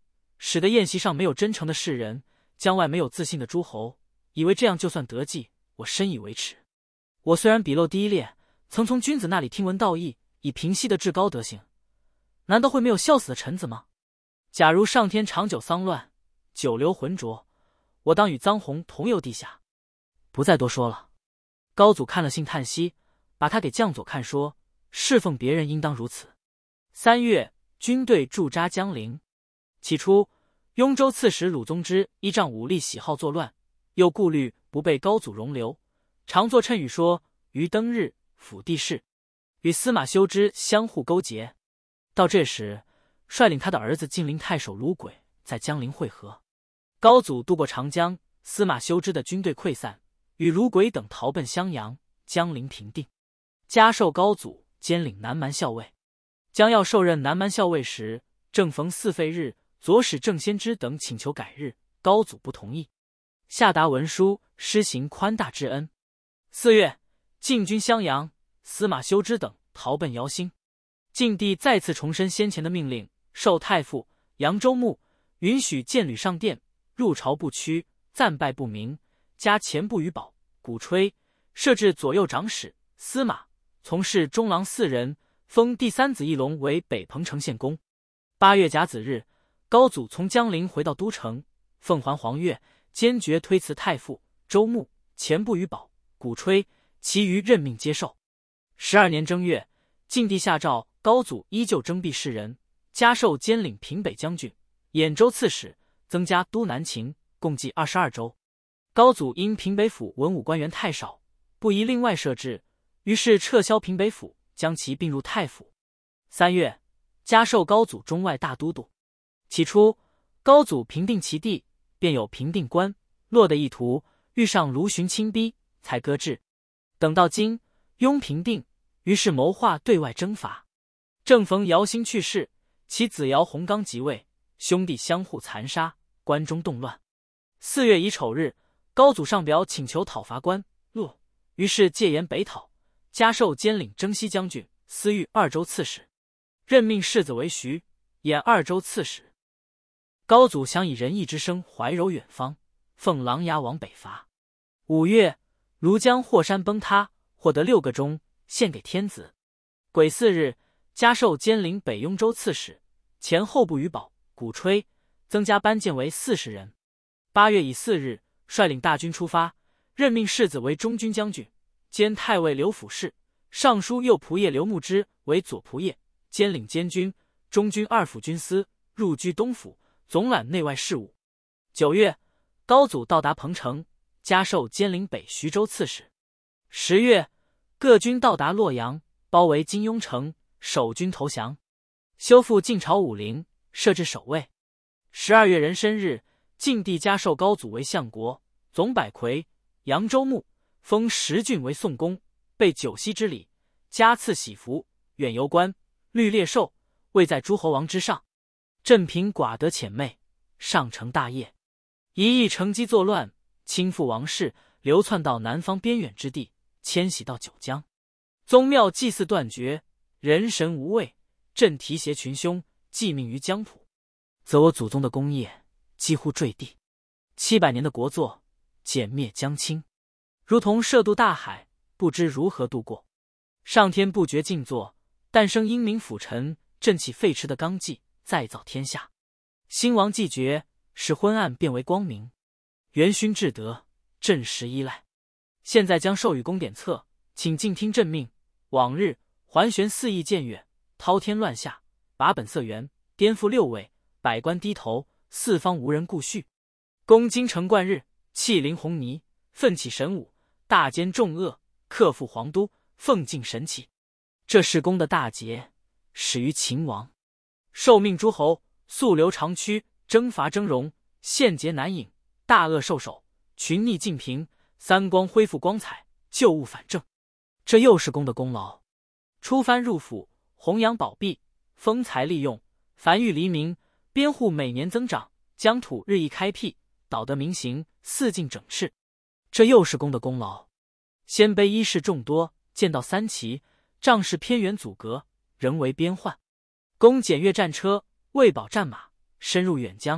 使得宴席上没有真诚的士人，江外没有自信的诸侯，以为这样就算得计，我深以为耻。我虽然笔漏第一列，曾从君子那里听闻道义，以平息的至高德行，难道会没有笑死的臣子吗？假如上天长久丧乱，久留浑浊，我当与臧洪同游地下。不再多说了。高祖看了信叹息，把他给将佐看，说：侍奉别人应当如此。三月，军队驻扎江陵。起初，雍州刺史鲁宗之依仗武力喜好作乱，又顾虑不被高祖容留，常作谶语说：于登日，辅帝事，与司马修之相互勾结。到这时，率领他的儿子晋陵太守卢轨在江陵会合。高祖渡过长江，司马修之的军队溃散，与卢轨等逃奔襄阳，江陵平定。加授高祖兼领南蛮校尉。将要受任南蛮校尉时，正逢嗣废日，左使郑先知等请求改日，高祖不同意，下达文书施行宽大之恩。四月，进军襄阳，司马修之等逃奔姚兴。晋帝再次重申先前的命令，授太傅、扬州牧，允许谏旅上殿，入朝不趋，暂拜不明，加前部于保、鼓吹，设置左右长史、司马、从事中郎四人，封第三子义隆为北彭城县公。八月甲子日，高祖从江陵回到都城，奉还黄钺，坚决推辞太傅、州牧、前部于保、鼓吹，其余任命接受。十二年正月，晋帝下诏，高祖依旧征辟士人，加授兼领平北将军、兖州刺史，增加都南秦，共计二十二州。高祖因平北府文武官员太少，不宜另外设置，于是撤销平北府，将其并入太府。三月，加授高祖中外大都督。起初，高祖平定其地，便有平定关、洛的意图，遇上卢循亲逼，才搁置。等到今，雍平定，于是谋划对外征伐。正逢姚兴去世，其子姚洪刚即位，兄弟相互残杀，关中动乱。四月乙丑日，高祖上表请求讨伐关、洛，于是戒严北讨，加授兼领征西将军、司御二州刺史，任命世子为徐、兖二州刺史。高祖想以仁义之声怀柔远方，奉琅琊往北伐。五月，庐江霍山崩塌，获得六个钟，献给天子。癸巳日，加授兼领北雍州刺史，前后部于保、鼓吹，增加班建为四十人。八月乙巳日，率领大军出发，任命世子为中军将军，兼太尉刘府事，尚书右仆射刘牧之为左仆射，兼领监军、中军二府军司，入居东府，总揽内外事务。九月，高祖到达彭城，加授兼领北徐州刺史。十月，各军到达洛阳，包围金庸城，守军投降，修复晋朝武陵，设置守卫。十二月壬申日，晋帝加授高祖为相国、总百魁、扬州牧，封十郡为宋公，备九锡之礼，加赐喜服、远游官、绿猎兽，位在诸侯王之上。镇平寡德浅昧，上承大业，一意乘机作乱，倾覆王室，流窜到南方边远之地，迁徙到九江。宗庙祭祀断绝，人神无畏，朕提携群凶，寄命于疆土，则我祖宗的功业几乎坠地。七百年的国祚，歼灭江青，如同涉渡大海，不知如何度过。上天不觉静坐，诞生英明辅臣，振起废弛的纲纪，再造天下。兴亡既绝，使昏暗变为光明。元勋至德，朕实依赖。现在将授予公典册，请静听朕命。往日环旋四夷僭越，滔天乱下，把本色源，颠覆六位，百官低头，四方无人顾恤。攻京城贯日，气凌红泥，奋起神武，大奸重恶，克复皇都，奉敬神启。这是公的大捷，始于秦王。受命诸侯，速流长驱，征伐峥嵘，献劫南郢，大恶受首，群逆尽平，三光恢复光彩，旧物反正。这又是公的功劳。出藩入府，弘扬宝币，丰财利用，繁育黎民，边户每年增长，疆土日益开辟，导得民行，四境整饬。这又是公的功劳。鲜卑衣饰众多，见到三齐，仗势偏远阻隔，人为边患。公检阅战车，喂饱战马，深入远疆，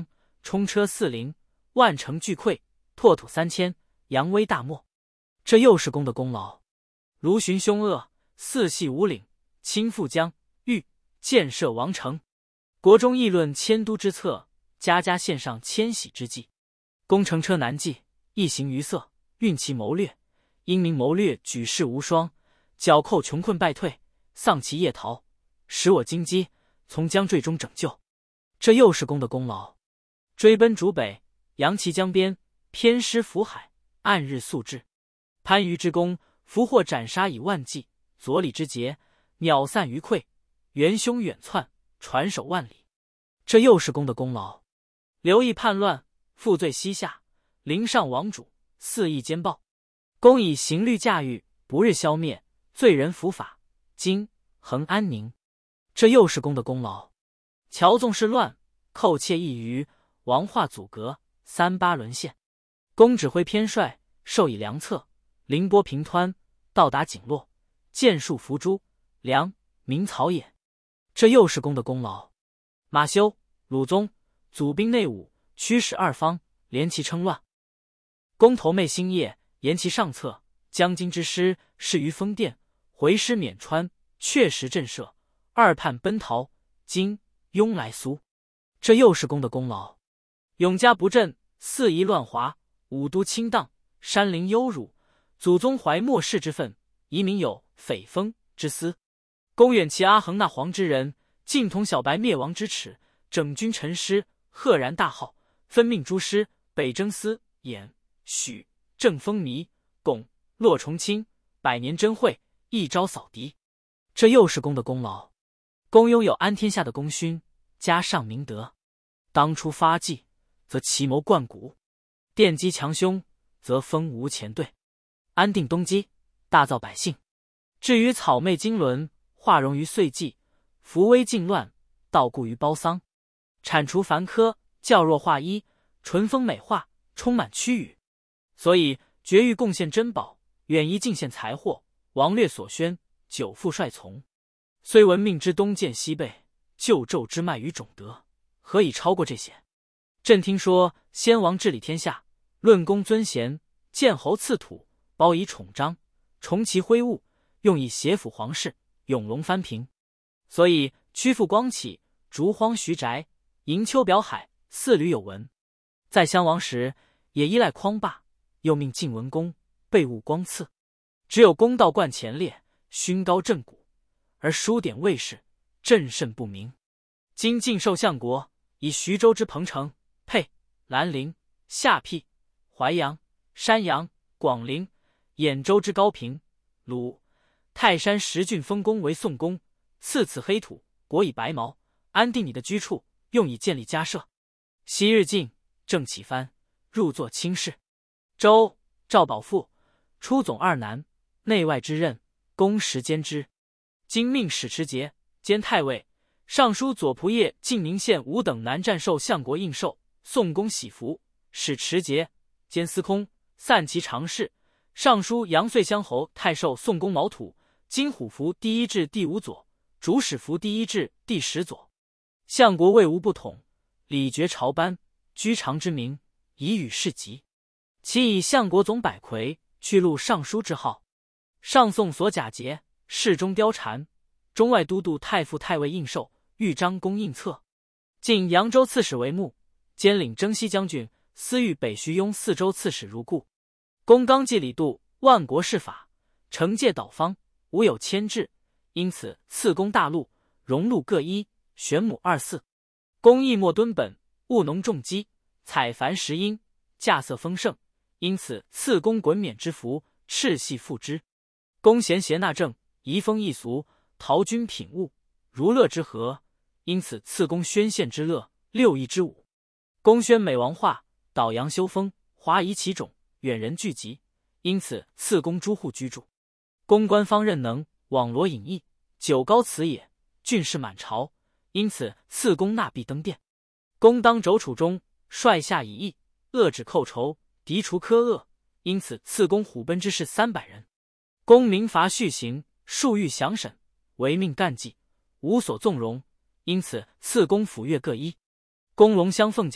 冲车四零，万城俱溃，拓土三千，扬威大没。这又是公的功劳。卢循凶恶，四系五岭，亲赴疆域，建设王城。国中议论迁都之策，家家献上迁徙之计。公乘车南骑，一行于色，运其谋略，英明谋略，举世无双，剿寇穷困败退，丧其夜逃，使我京畿从江坠中拯救。这又是公的功劳。追奔逐北，扬其江边，偏师浮海，暗日速至。番禺之功，俘获斩杀以万计，左里之节，秒散于溃，元凶远窜，传首万里。这又是公的功劳。刘毅叛乱，负罪西夏，临上王主，肆意奸暴。公以刑律驾驭，不日消灭，罪人伏法，京恒安宁。这又是公的功劳。乔纵事乱，寇窃一隅，王化阻隔，三八沦陷。公指挥偏帅，授以良策，凌波平湍，到达井落，剑树伏诛，良民草也。这又是公的功劳。马修、鲁宗祖兵内务，驱使二方，连其称乱。公投昧星夜，言其上策，将军之师势于丰殿，回师免川，确实震慑，二叛奔逃，今拥来苏。这又是公的功劳。永嘉不振，四夷乱华，五都倾荡，山林忧辱，祖宗怀末世之愤，夷民有匪风之思。公远其阿衡那黄之人，尽同小白灭亡之耻，整军陈师，赫然大号，分命诸师，北征司、兖、许、正风靡、巩、洛重清，百年真会，一朝扫敌。这又是公的功劳。公拥有安天下的功勋，加上明德。当初发迹，则奇谋贯古；奠基强凶，则风无前对。安定东畿，大造百姓。至于草昧经纶，化荣于岁季，扶危靖乱，道固于褒丧。铲除繁苛，教弱化一，淳风美化，充满区域。所以绝欲贡献珍宝，远宜进献财货，王略所宣，久负帅从。虽闻命之东渐西背，就纣之迈于种德，何以超过这些？朕听说先王治理天下，论功尊贤，建侯赐土，褒以宠章，重其徽物，用以胁抚皇室，永隆藩平。所以曲阜光启，逐荒徐宅，营丘表海，四旅有闻。在襄王时，也依赖匡霸，又命晋文公备务光赐。只有公道冠前列，勋高震古，而书典卫士，朕甚不明。今晋受相国，以徐州之彭城、沛、兰陵、下邳、淮阳、山阳、广陵、兖州之高平、鲁、泰山十郡封公为宋公，赐此黑土，国以白毛，安定你的居处，用以建立家社。昔日晋郑启藩入作卿士，周赵保父出总二南，内外之任，公实兼之。今命史持节兼太尉，尚书左仆射晋宁县五等南战授相国印绶，宋公喜服，使持节兼司空，散骑常侍。尚书杨遂乡侯太守宋公毛土，金虎符第一至第五左，主使符第一至第十左。相国魏无不统，礼爵朝班，居常之名，以与世极。其以相国总百魁，去录尚书之号。上宋所假节，侍中貂蝉，中外都督太傅太尉印绶，豫章公印册。晋扬州刺史为牧，兼领征西将军，司御北徐雍四州刺史如故。公纲纪礼度，万国事法，惩戒导方，无有牵制，因此赐公大禄，荣禄各一，玄母二四。公义莫敦本，务农种鸡，采繁食殷，稼穑丰盛，因此赐公衮冕之服，赤系赋之。公贤协纳政，移风易俗，陶君品物，如乐之和，因此赐公宣献之乐，六艺之舞。公宣美王画，导阳修风，华夷其种，远人聚集，因此赐公诸户居住。公官方任能，网罗隐逸，九高辞也，郡士满朝，因此赐公纳币登殿。公当轴处中，率下以义，遏止寇仇，涤除苛恶，因此赐公虎贲之士三百人。公明罚续刑，数狱详审，唯命干纪，无所纵容，因此赐公府乐各一。公龙骧凤角，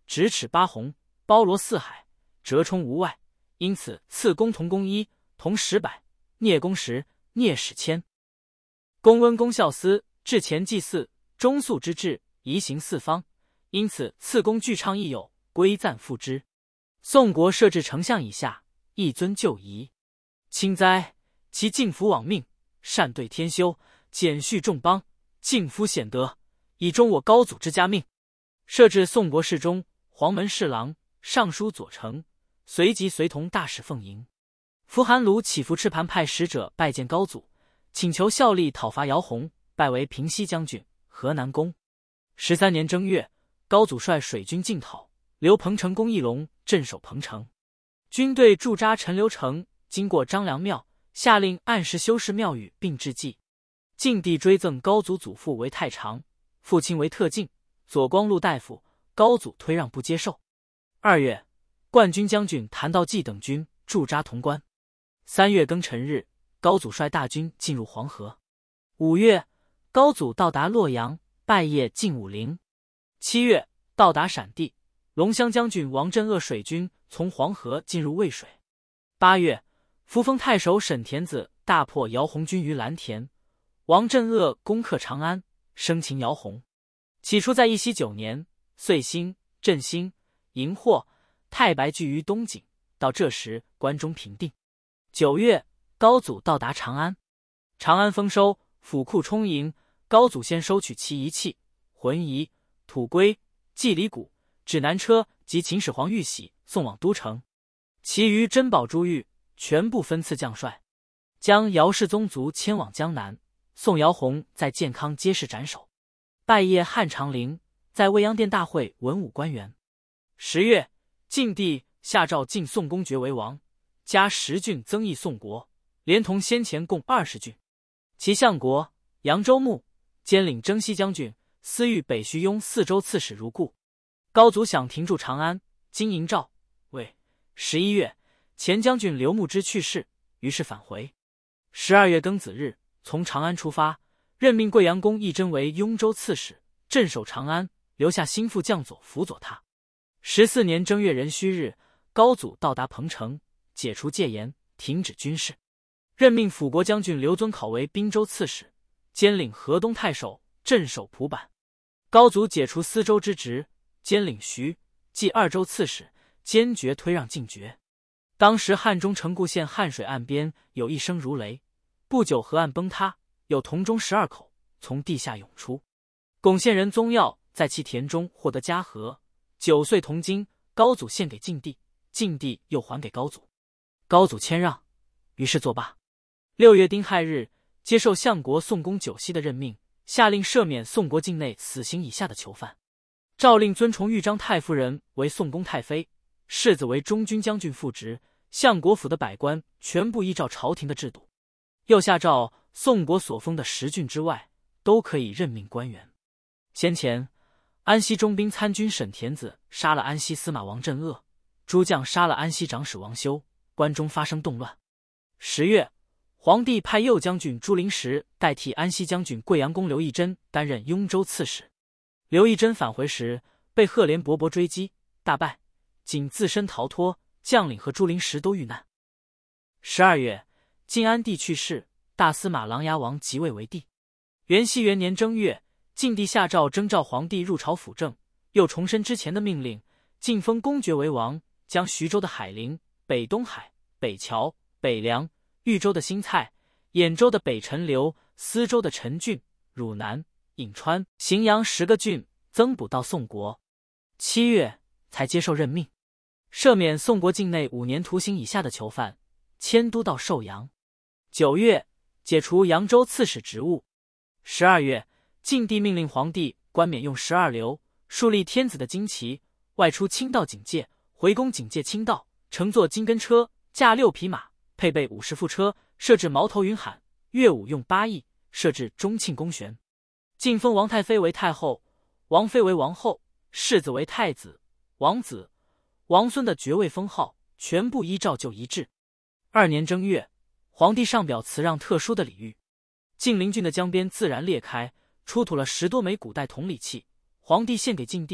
咫尺八鸿，包罗四海，折冲无外，因此赐公同公一，同十百，聂公十，聂使千。公温公孝思，至前祭祀，中肃之治，仪行四方，因此赐公具畅亦有，归赞复之。宋国设置丞相以下，一尊就仪。卿哉！其敬服罔命，善对天修，简恤众邦，敬夫显德，以终我高祖之家命。设置宋国侍中、黄门侍郎、尚书左丞，随即随同大使奉迎。扶韩卢起伏赤盘派使者拜见高祖，请求效力讨伐姚洪，拜为平西将军、河南公。十三年正月，高祖率水军进讨，留彭城公义隆镇守彭城。军队驻扎陈留城，经过张良庙，下令按时修饰庙宇并致祭。晋帝追赠高祖祖父为太常，父亲为特进，左光禄大夫。高祖推让不接受。二月，冠军将军谭道济等军驻扎潼关。三月庚辰日，高祖率大军进入黄河。五月，高祖到达洛阳，拜谒晋武陵。七月，到达陕地，龙骧将军王镇恶水军从黄河进入渭水。八月，扶风太守沈田子大破姚洪军于蓝田，王镇恶攻克长安，生擒姚洪。起初在义熙九年，岁兴、振兴、荧惑、太白聚于东井，到这时关中平定。九月，高祖到达长安。长安丰收，府库充盈，高祖先收取其仪器、浑仪、土龟、祭礼鼓、指南车及秦始皇玉玺，送往都城。其余珍宝珠玉全部分赐将帅，将姚氏宗族迁往江南。宋姚洪在建康街市斩首。拜谒汉长陵，在未央殿大会文武官员。十月，晋帝下诏晋宋公爵为王，加十郡增邑宋国，连同先前共二十郡。其相国、扬州牧兼领征西将军、司御北徐雍四州刺史如故。高祖想停驻长安，经营诏为十一月，前将军刘牧之去世，于是返回。十二月庚子日，从长安出发，任命贵阳公义真为雍州刺史，镇守长安，留下心腹将佐辅佐他。十四年正月壬戌日，高祖到达彭城，解除戒严，停止军事，任命辅国将军刘遵考为滨州刺史，兼领河东太守，镇守蒲坂。高祖解除司州之职，兼领徐、冀二州刺史，坚决推让晋爵。当时汉中城固县汉水岸边有一声如雷，不久河岸崩塌，有铜钟十二口从地下涌出。巩县人宗耀在其田中获得嘉禾九岁铜金，高祖献给晋帝，晋帝又还给高祖。高祖谦让，于是作罢。六月丁亥日，接受相国宋公九锡的任命，下令赦免宋国境内死刑以下的囚犯。诏令尊崇豫章太夫人为宋公太妃，世子为中军将军副职，相国府的百官全部依照朝廷的制度。又下诏，宋国所封的十郡之外，都可以任命官员。先前，安西中兵参军沈田子杀了安西司马王镇恶，诸将杀了安西长史王修，关中发生动乱。十月，皇帝派右将军朱灵时代替安西将军贵阳公刘义珍担任雍州刺史。刘义珍返回时，被赫连勃勃追击，大败，仅自身逃脱，将领和朱灵时都遇难。十二月，晋安帝去世，大司马琅琊王即位为帝。元熙元年正月，晋帝下诏征召皇帝入朝辅政，又重申之前的命令，晋封公爵为王，将徐州的海陵、北东海、北桥、北梁、豫州的新蔡、兖州的北陈留、司州的陈郡、汝南、颍川、荥阳十个郡增补到宋国。七月才接受任命，赦免宋国境内五年徒刑以下的囚犯，迁都到寿阳。九月，解除扬州刺史职务。十二月，晋帝命令皇帝冠冕用十二流，树立天子的旌旗，外出清道警戒，回宫警戒清道，乘坐金根车，驾六匹马，配备五十副车，设置矛头云喊，乐舞用八佾，设置中庆宫旋。晋封王太妃为太后，王妃为王后，世子为太子、王子、王孙的爵位封号全部依照旧仪制。二年正月，皇帝上表辞让特殊的礼遇，晋陵郡的江边自然裂开，出土了十多枚古代铜礼器，皇帝献给晋帝，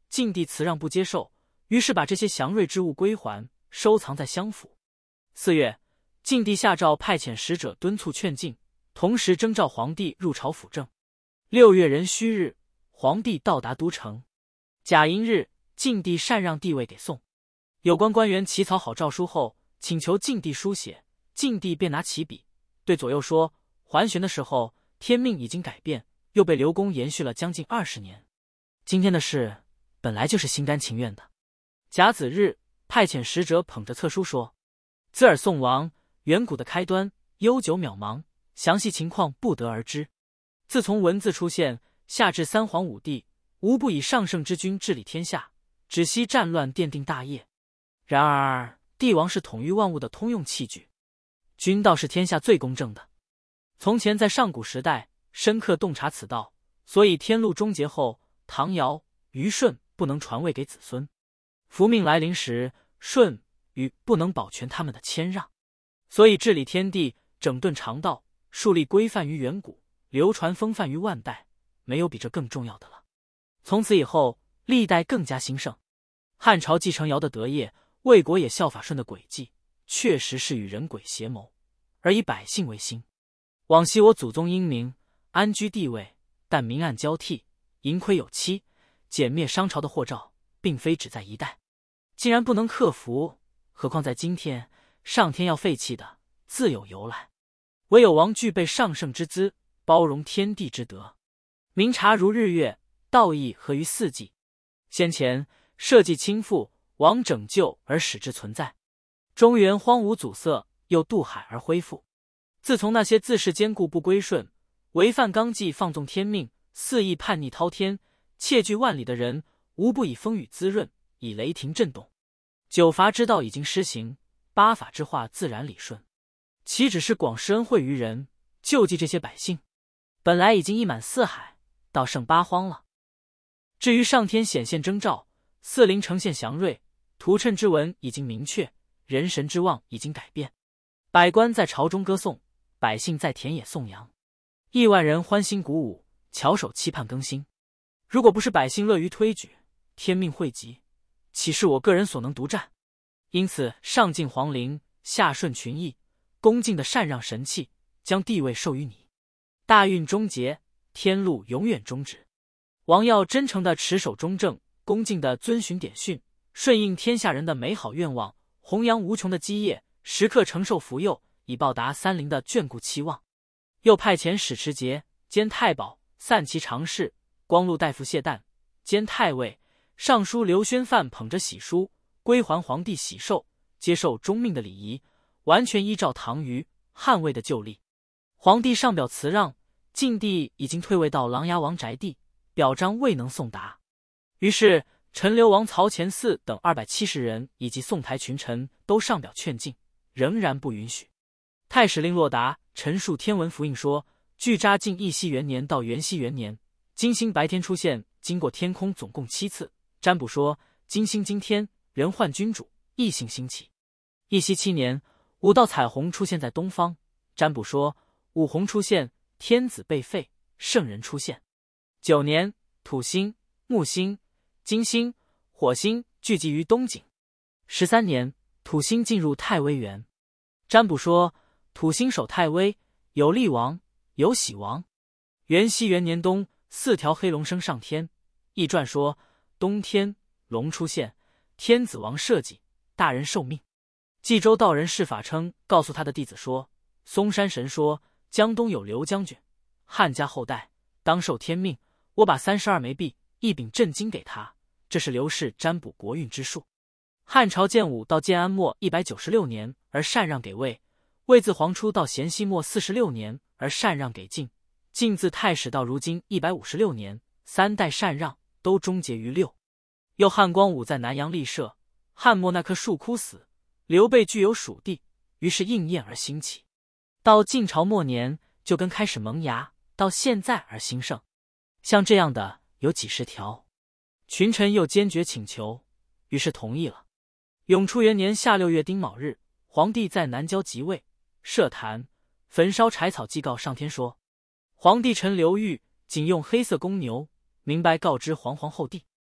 晋帝辞让不接受，于是把这些祥瑞之物归还，收藏在襄府。四月，晋帝下诏派遣使者敦促劝进，同时征召皇帝入朝辅政。六月壬戌日，皇帝到达都城。甲寅日，晋帝禅让帝位给宋。有关官员起草好诏书后，请求晋帝书写，晋帝便拿起笔，对左右说：“桓玄的时候，天命已经改变，又被刘公延续了将近二十年。今天的事，本来就是心甘情愿的。”甲子日，派遣使者捧着册书说：“兹尔宋王，远古的开端，悠久渺茫，详细情况不得而知。自从文字出现，下至三皇五帝，无不以上圣之君治理天下，只惜战乱奠定大业。然而帝王是统御万物的通用器具，君道是天下最公正的。从前在上古时代，深刻洞察此道，所以天禄终结后，唐尧、虞舜不能传位给子孙。福命来临时，舜、禹不能保全他们的谦让，所以治理天地，整顿常道，树立规范于远古，流传风范于万代，没有比这更重要的了。从此以后，历代更加兴盛。汉朝继承尧的德业，魏国也效法舜的轨迹，确实是与人鬼协谋，而以百姓为心。往昔我祖宗英明，安居地位，但明暗交替，盈亏有期，歼灭商朝的祸兆，并非只在一代。既然不能克服，何况在今天，上天要废弃的，自有由来。唯有王具备上圣之资，包容天地之德。明察如日月，道义合于四季。先前社稷倾覆，王拯救而使之存在；中原荒芜阻塞，又渡海而恢复。自从那些自恃坚固不归顺、违犯纲纪、放纵天命、肆意叛逆滔天、窃据万里的人，无不以风雨滋润，以雷霆震动。九罚之道已经施行，八法之化自然理顺。岂只是广施恩惠于人，救济这些百姓？本来已经溢满四海，倒剩八荒了。至于上天显现征兆，四灵呈现祥瑞，图谶之文已经明确，人神之望已经改变。百官在朝中歌颂，百姓在田野颂扬，亿万人欢欣鼓舞，翘首期盼更新。如果不是百姓乐于推举，天命惠及，岂是我个人所能独占？因此上敬皇陵，下顺群义，恭敬的禅让神器，将地位授予你。大运终结，天禄永远终止。王要真诚的持守中正，恭敬的遵循典训，顺应天下人的美好愿望，弘扬无穷的基业，时刻承受福佑，以报答三灵的眷顾期望。又派遣使持节兼太保散骑常侍光禄大夫谢旦兼太尉尚书刘宣范捧着喜书归还皇帝喜寿，接受终命的礼仪，完全依照唐虞、汉魏的旧例。皇帝上表辞让，晋帝已经退位到琅琊王宅地，表彰未能送达。于是陈留王曹乾嗣等二百七十人以及宋台群臣都上表劝进，仍然不允许。太史令洛达陈述天文符印说，距扎晋义熙元年到元熙元年，金星白天出现，经过天空总共七次。占卜说金星惊天，人换君主，异性兴起。义熙七年，五道彩虹出现在东方，占卜说五虹出现，天子被废，圣人出现。九年，土星、木星、金星、火星聚集于东景。十三年，土星进入太微垣，占卜说土星守太微，有利王，有喜王。元熙元年冬，四条黑龙升上天。易传说冬天龙出现，天子王社稷，大人受命。冀州道人释法称告诉他的弟子说，嵩山神说江东有刘将军，汉家后代，当受天命，我把三十二枚币一柄镇金给他，这是刘氏占卜国运之术。汉朝建武到建安末一百九十六年而禅让给魏，魏自黄初到咸熙末四十六年而禅让给晋，晋自太史到如今一百五十六年，三代禅让都终结于六。又汉光武在南阳立社，汉末那棵树枯死，刘备具有蜀地，于是应验而兴起。到晋朝末年就跟开始萌芽，到现在而兴盛。像这样的有几十条。群臣又坚决请求，于是同意了。永初元年夏六月丁卯日，皇帝在南郊即位，设坛，焚烧柴草，祭告上天说：皇帝臣刘裕仅用黑色公牛，明白告知皇皇后帝。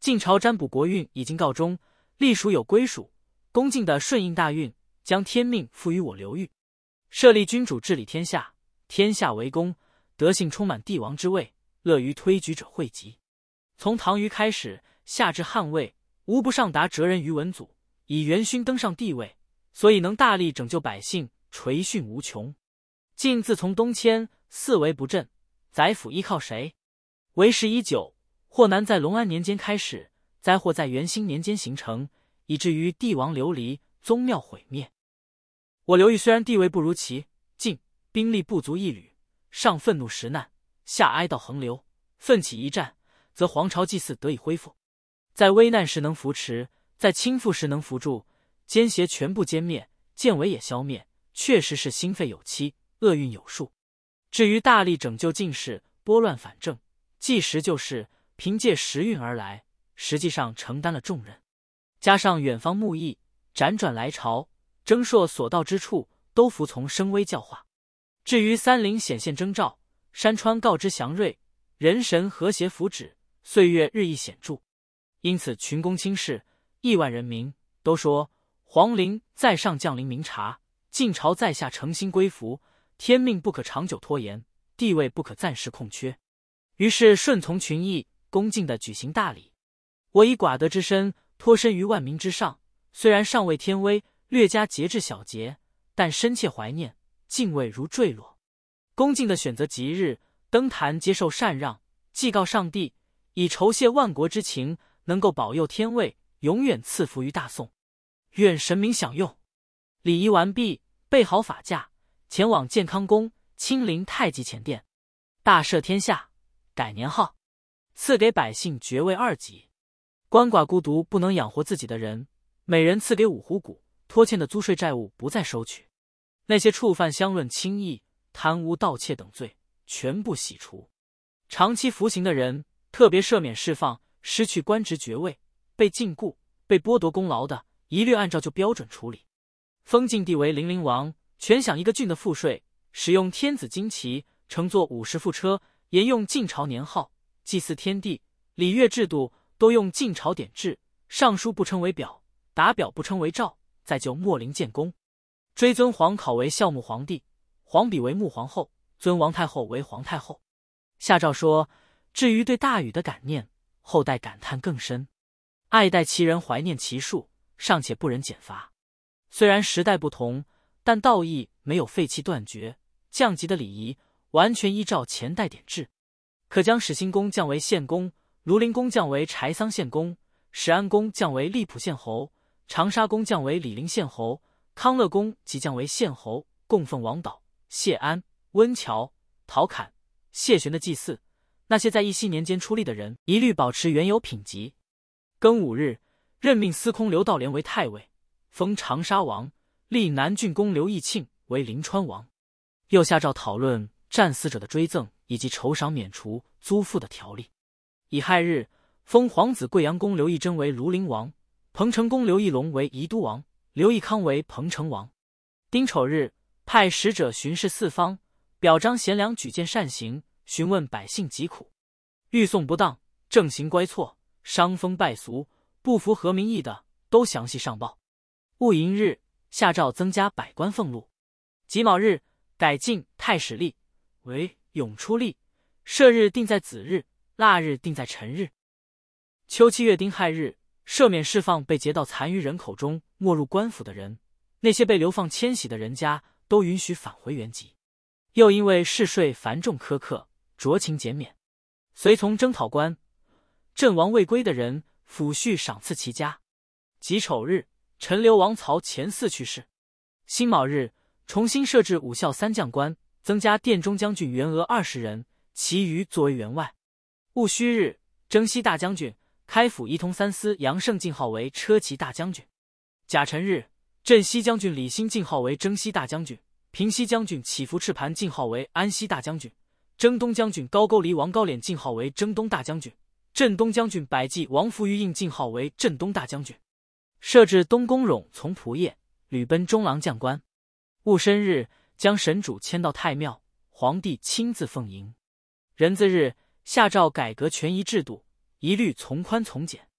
晋朝占卜国运已经告终，隶属有归属。恭敬的顺应大运，将天命赋予我刘裕，设立君主治理天下，天下为公，德性充满帝王之位，乐于推举者汇集。从唐虞开始，下至汉魏，无不上达哲人于文祖，以元勋登上帝位，所以能大力拯救百姓，垂训无穷。晋自从东迁，四维不振，宰辅依靠谁？为时已久，祸难在隆安年间开始，灾祸在元兴年间形成，以至于帝王流离，宗庙毁灭。我刘裕虽然地位不如齐、晋，兵力不足一旅，上愤怒时难，下哀悼横流，奋起一战，则皇朝祭祀得以恢复。在危难时能扶持，在倾覆时能扶助，奸邪全部歼灭，建伪也消灭，确实是心肺有期，厄运有数。至于大力拯救进士，拨乱反正，济时救世，凭借时运而来，实际上承担了重任。加上远方牧役，辗转来朝，征硕所到之处，都服从声威教化。至于三陵显现征兆，山川告知祥瑞，人神和谐福祉，岁月日益显著。因此群公卿士，亿万人民都说，皇陵在上降临明察，晋朝在下诚心归服，天命不可长久拖延，地位不可暂时空缺。于是顺从群意，恭敬地举行大礼。我以寡德之身，托身于万民之上，虽然尚未天威，略加节制小节，但深切怀念，敬畏如坠落。恭敬地选择吉日，登坛接受禅让，祭告上帝，以酬谢万国之情，能够保佑天位，永远赐福于大宋。愿神明享用。礼仪完毕，备好法驾，前往建康宫，亲临太极前殿，大赦天下，改年号，赐给百姓爵位二级。鳏寡孤独不能养活自己的人，每人赐给五斛谷，拖欠的租税债务不再收取。那些触犯相论轻易、贪污盗窃等罪，全部洗除。长期服刑的人，特别赦免释放，失去官职爵位、被禁锢、被剥夺功劳的，一律按照旧标准处理。封晋帝为零陵王，全享一个郡的赋税，使用天子旌旗，乘坐五十副车，沿用晋朝年号，祭祀天地，礼乐制度都用晋朝典制，上书不称为表，打表不称为诏，再就墨陵建功。追尊皇考为孝穆皇帝，皇比为穆皇后，尊王太后为皇太后。下诏说，至于对大禹的感念，后代感叹更深，爱戴其人，怀念其术，尚且不忍减罚。虽然时代不同，但道义没有废弃断绝，降级的礼仪完全依照前代典制。可将始兴公降为献公，庐陵公降为柴桑献公，石安公降为荔浦县侯，长沙公降为醴陵县侯，康乐公即降为县侯，供奉王导、谢安、温峤、陶侃、谢玄的祭祀。那些在义熙年间出力的人，一律保持原有品级。庚午日，任命司空刘道廉为太尉，封长沙王，立南郡公刘义庆为临川王。又下诏讨论战死者的追赠以及酬赏免除、租赋的条例。乙亥日，封皇子贵阳公刘义珍为庐陵王，彭城公刘义隆为宜都王，刘义康为彭城王。丁丑日，派使者巡视四方，表彰贤良举荐善行，询问百姓疾苦，欲讼不当、正行乖错、伤风败俗、不符合民意的，都详细上报。戊寅日，下诏增加百官俸禄。己卯日，改晋太史历为永初历，赦日定在子日，腊日定在辰日。秋七月丁亥日，赦免释放被劫到残余人口中没入官府的人，那些被流放迁徙的人家都允许返回原籍。又因为市税繁重苛刻，酌情减免。随从征讨官、阵亡未归的人，抚恤赏赐其家。己丑日，陈留王曹前嗣去世。辛卯日，重新设置武校三将官，增加殿中将军员额二十人，其余作为员外。戊戌日，征西大将军、开府仪同三司杨胜进号为车骑大将军。甲辰日，镇西将军李兴进号为征西大将军，平西将军祈福赤盘进号为安西大将军，征东将军高句丽王高敛进号为征东大将军，镇东将军百济王福于应进号为镇东大将军。设置东宫冗从仆射，吕奔中郎将官。戊申日，将神主迁到太庙，皇帝亲自奉迎。壬子日，下诏改革权宜制度，一律从宽从简。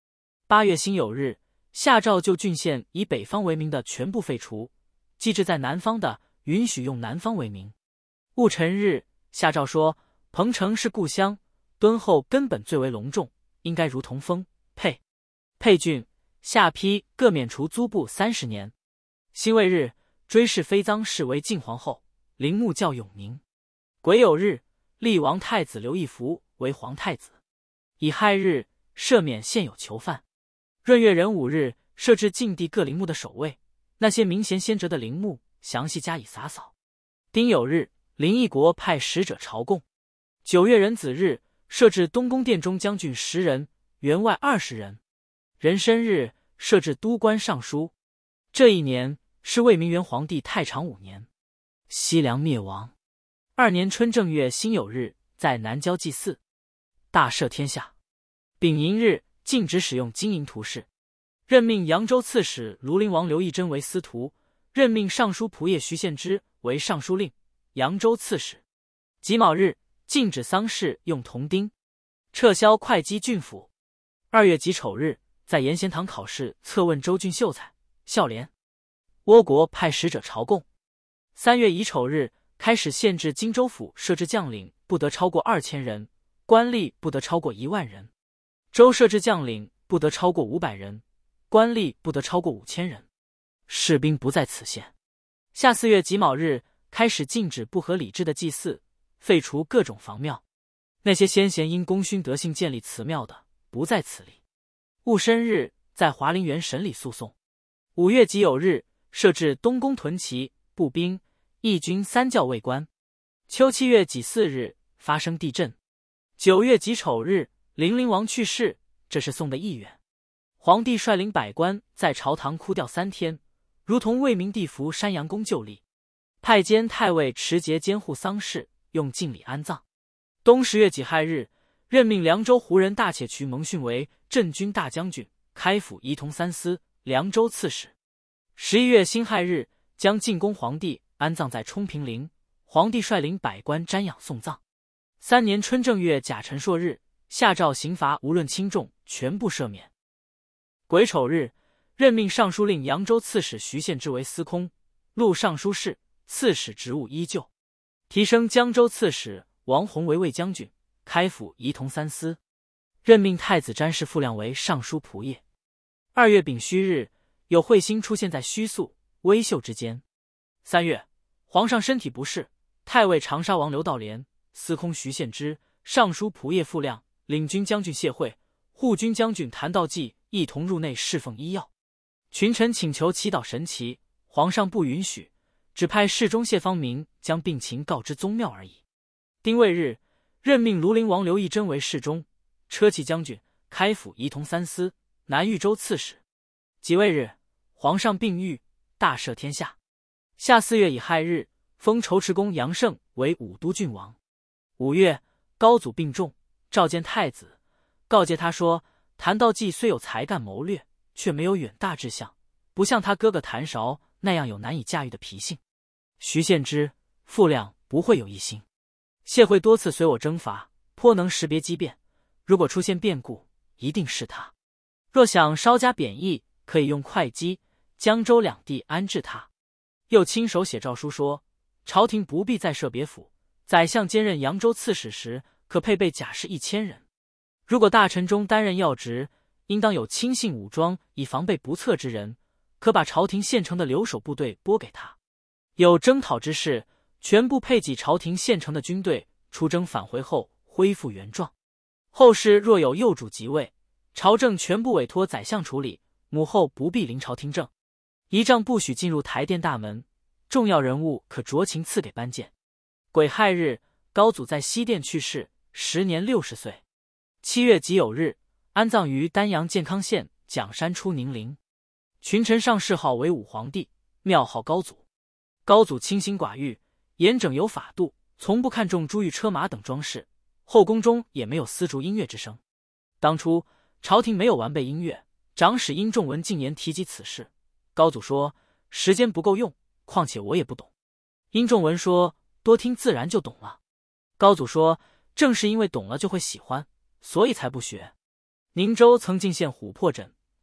八月辛酉日，下诏就郡县以北方为名的全部废除，既置在南方的，允许用南方为名。戊辰日，下诏说，彭城是故乡，敦厚根本最为隆重，应该如同封沛沛郡，下批各免除租布三十年。辛未日，追谥妃臧氏为晋皇后，陵墓叫永宁。癸酉日，立王太子刘义福为皇太子。乙亥日，赦免现有囚犯。闰月壬午日，设置晋地各陵墓的守卫，那些明贤先哲的陵墓详细加以洒扫。丁酉日，林义国派使者朝贡。九月壬子日，设置东宫殿中将军十人，员外二十人。壬申日，设置都官尚书。这一年是魏明元皇帝太常五年，西凉灭亡。二年春正月辛酉日，在南郊祭祀，大赦天下。丙寅日，禁止使用金银图示，任命扬州刺史庐陵王刘义珍为司徒，任命尚书仆射徐献之为尚书令、扬州刺史。己卯日，禁止丧事用铜钉，撤销会稽郡府。二月己丑日，在延贤堂考试测问周俊秀才、孝廉。倭国派使者朝贡。三月乙丑日，开始限制荆州府设置将领不得超过二千人，官吏不得超过一万人。州设置将领不得超过五百人，官吏不得超过五千人，士兵不在此限。夏四月己卯日，开始禁止不合礼制的祭祀，废除各种房庙，那些先贤因功勋德性建立祠庙的，不在此例。戊申日，在华林园审理诉讼。五月己酉日，设置东宫屯骑、步兵、义军三校尉官。秋七月己巳日，发生地震。九月己丑日，零陵王去世，这是宋的意愿。皇帝率领百官在朝堂哭吊三天，如同为明帝服山阳宫就立，派监太尉持节监护丧事，用敬礼安葬。冬十月己亥日，任命凉州胡人大且渠蒙逊为镇军大将军、开府仪同三司、凉州刺史。十一月辛亥日，将晋恭皇帝安葬在冲平陵，皇帝率领百官瞻仰送葬。三年春正月甲辰朔日，下诏刑罚无论轻重，全部赦免。癸丑日，任命尚书令扬州刺史徐献之为司空，录尚书事，刺史职务依旧。提升江州刺史王弘为卫将军，开府仪同三司。任命太子詹事傅亮为尚书仆射。二月丙戌日，有彗星出现在虚宿、微秀之间。三月，皇上身体不适，太尉长沙王刘道廉、司空徐献之、尚书仆射傅亮、领军将军谢惠、护军将军谭道济一同入内侍奉医药。群臣请求祈祷神奇，皇上不允许，只派侍中谢方明将病情告知宗庙而已。丁未日，任命庐陵王刘义珍为侍中、车骑将军、开府仪同三司、南豫州刺史。己未日，皇上病愈，大赦天下。夏四月乙亥日，封仇池公杨胜为武都郡王。五月，高祖病重，召见太子，告诫他说，谭道济虽有才干谋略，却没有远大志向，不像他哥哥谭韶那样有难以驾驭的脾性。徐献之、傅亮不会有异心。谢惠多次随我征伐，颇能识别机变，如果出现变故，一定是他。若想稍加贬义，可以用会稽、江州两地安置他。又亲手写诏书说，朝廷不必再设别府，宰相兼任扬州刺史时，可配备甲士一千人。如果大臣中担任要职，应当有亲信武装以防备不测之人，可把朝廷现成的留守部队拨给他。有征讨之事，全部配给朝廷现成的军队，出征返回后恢复原状。后世若有幼主即位，朝政全部委托宰相处理，母后不必临朝听政。仪仗不许进入台殿大门，重要人物可酌情赐给班见。癸亥日，高祖在西殿去世，时年六十岁。七月己酉日，安葬于丹阳健康县蒋山出宁陵。群臣上谥号为武皇帝，庙号高祖。高祖清心寡欲，严整有法度，从不看重珠玉车马等装饰，后宫中也没有丝竹音乐之声。当初朝廷没有完备音乐，长史殷仲文进言提及此事，高祖说时间不够用，况且我也不懂。殷仲文说多听自然就懂了。高祖说正是因为懂了就会喜欢，所以才不学。宁州曾进献琥珀枕，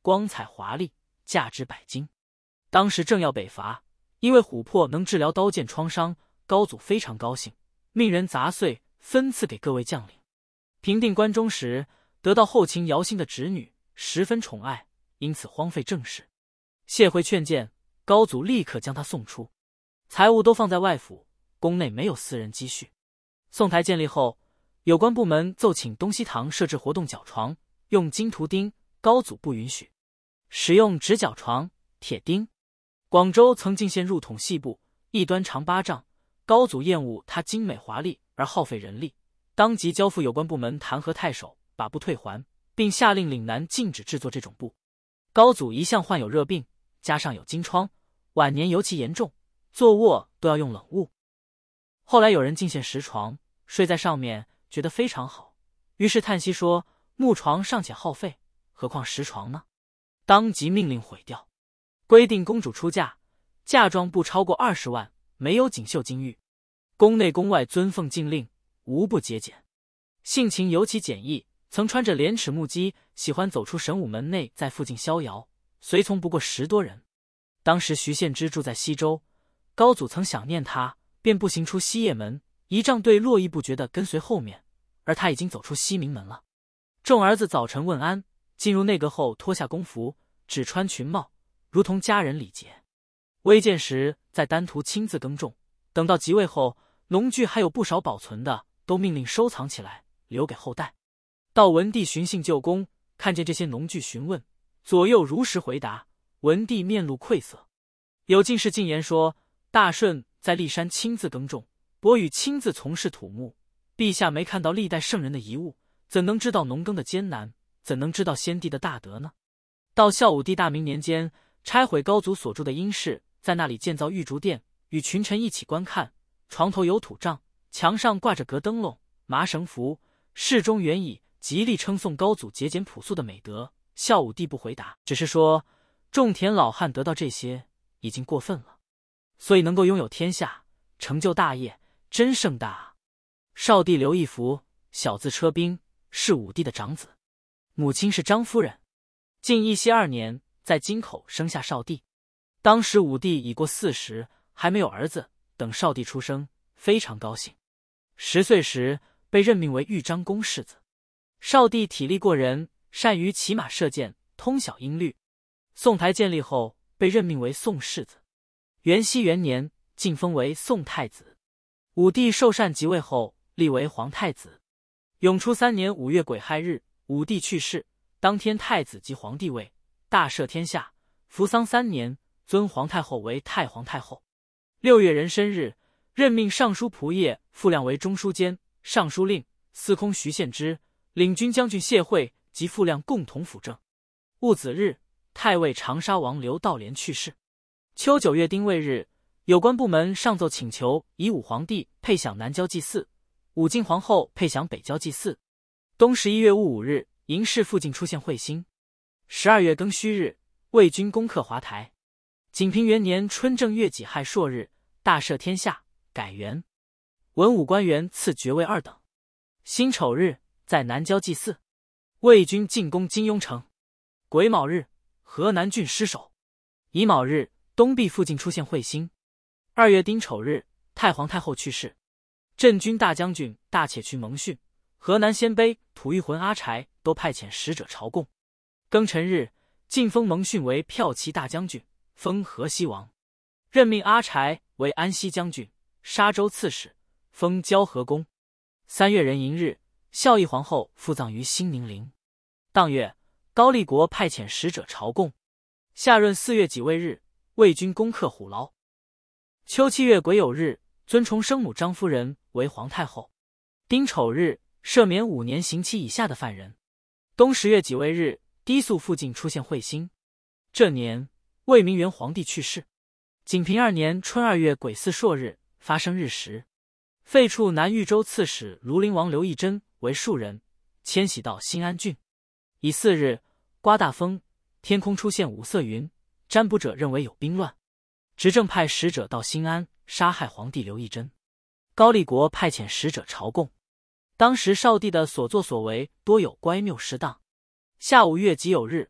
光彩华丽，价值百金。当时正要北伐，因为琥珀能治疗刀剑创伤，高祖非常高兴，命人砸碎分赐给各位将领。平定关中时，得到后秦姚兴的侄女，十分宠爱，因此荒废政事。谢回劝谏，高祖立刻将他送出，财物都放在外府，宫内没有私人积蓄。宋台建立后，有关部门奏请东西堂设置活动脚床，用金图钉，高祖不允许，使用直角床、铁钉。广州曾进献入筒细布，一端长八丈，高祖厌恶它精美华丽而耗费人力，当即交付有关部门弹劾太守，把布退还，并下令岭南禁止制作这种布。高祖一向患有热病，加上有金疮，晚年尤其严重，坐卧都要用冷雾。后来有人进献石床，睡在上面觉得非常好，于是叹息说，木床尚且耗费，何况石床呢？当即命令毁掉，规定公主出嫁，嫁妆不超过二十万，没有锦绣金玉。宫内宫外遵奉禁令，无不节俭。性情尤其简易，曾穿着廉耻木屐，喜欢走出神武门内，在附近逍遥，随从不过十多人。当时徐献之住在西周，高祖曾想念他，便步行出西掖门，仪仗队络绎不绝地跟随后面，而他已经走出西明门了。众儿子早晨问安，进入内阁后脱下宫服，只穿裙帽，如同家人礼节。微见时在丹徒亲自耕种，等到即位后，农具还有不少保存的，都命令收藏起来，留给后代。到文帝巡幸旧宫，看见这些农具，询问，左右如实回答，文帝面露愧色。有进士进言说，大顺在骊山亲自耕种，伯禹亲自从事土木，陛下没看到历代圣人的遗物，怎能知道农耕的艰难？怎能知道先帝的大德呢？到孝武帝大明年间，拆毁高祖所住的殷室，在那里建造玉竹殿，与群臣一起观看。床头有土帐，墙上挂着隔灯笼、麻绳符，室中原以极力称颂高祖节俭朴素的美德。孝武帝不回答，只是说，种田老汉得到这些已经过分了，所以能够拥有天下，成就大业，真盛大啊！少帝刘义福，小字车兵，是武帝的长子，母亲是张夫人。晋义熙二年，在京口生下少帝。当时武帝已过四十，还没有儿子，等少帝出生，非常高兴。十岁时被任命为豫章公世子。少帝体力过人，善于骑马射箭，通晓音律。宋台建立后，被任命为宋世子。元熙元年，晋封为宋太子。武帝受禅即位后，立为皇太子。永初三年五月癸亥日，武帝去世，当天太子即皇帝位，大赦天下。服丧三年，尊皇太后为太皇太后。六月壬申日，任命尚书仆射傅亮为中书监、尚书令，司空徐献之、领军将军谢惠及傅亮共同辅政。戊子日，太尉长沙王刘道廉去世。秋九月丁未日，有关部门上奏请求以武皇帝配享南郊祭祀，武靖皇后配享北郊祭祀。冬十一月戊午日，营市附近出现彗星。十二月庚戌日，魏军攻克华台。景平元年春正月己亥朔日，大赦天下，改元。文武官员赐爵位二等。辛丑日，在南郊祭祀。魏军进攻金庸城。癸卯日，河南郡失守。乙卯日，东壁附近出现彗星。二月丁丑日，太皇太后去世。镇军大将军大且渠蒙逊、河南鲜卑吐谷浑阿柴都派遣使者朝贡。庚辰日，晋封蒙逊为骠骑大将军，封河西王，任命阿柴为安西将军、沙州刺史，封交河公。三月壬寅日，孝义皇后复葬于兴宁陵。当月，高丽国派遣使者朝贡。夏闰四月己未日，魏军攻克虎牢。秋七月癸酉日，尊崇生母张夫人为皇太后。丁丑日，赦免五年刑期以下的犯人。冬十月己未日，低宿附近出现彗星。这年，魏明元皇帝去世。景平二年春二月癸巳朔日，发生日食。废黜南豫州刺史庐陵王刘义珍为庶人，迁徙到新安郡。乙巳日，刮大风，天空出现五色云，占卜者认为有兵乱。执政派使者到新安，杀害皇帝刘义珍。高丽国派遣使者朝贡。当时少帝的所作所为多有乖谬失当。下五月己酉日，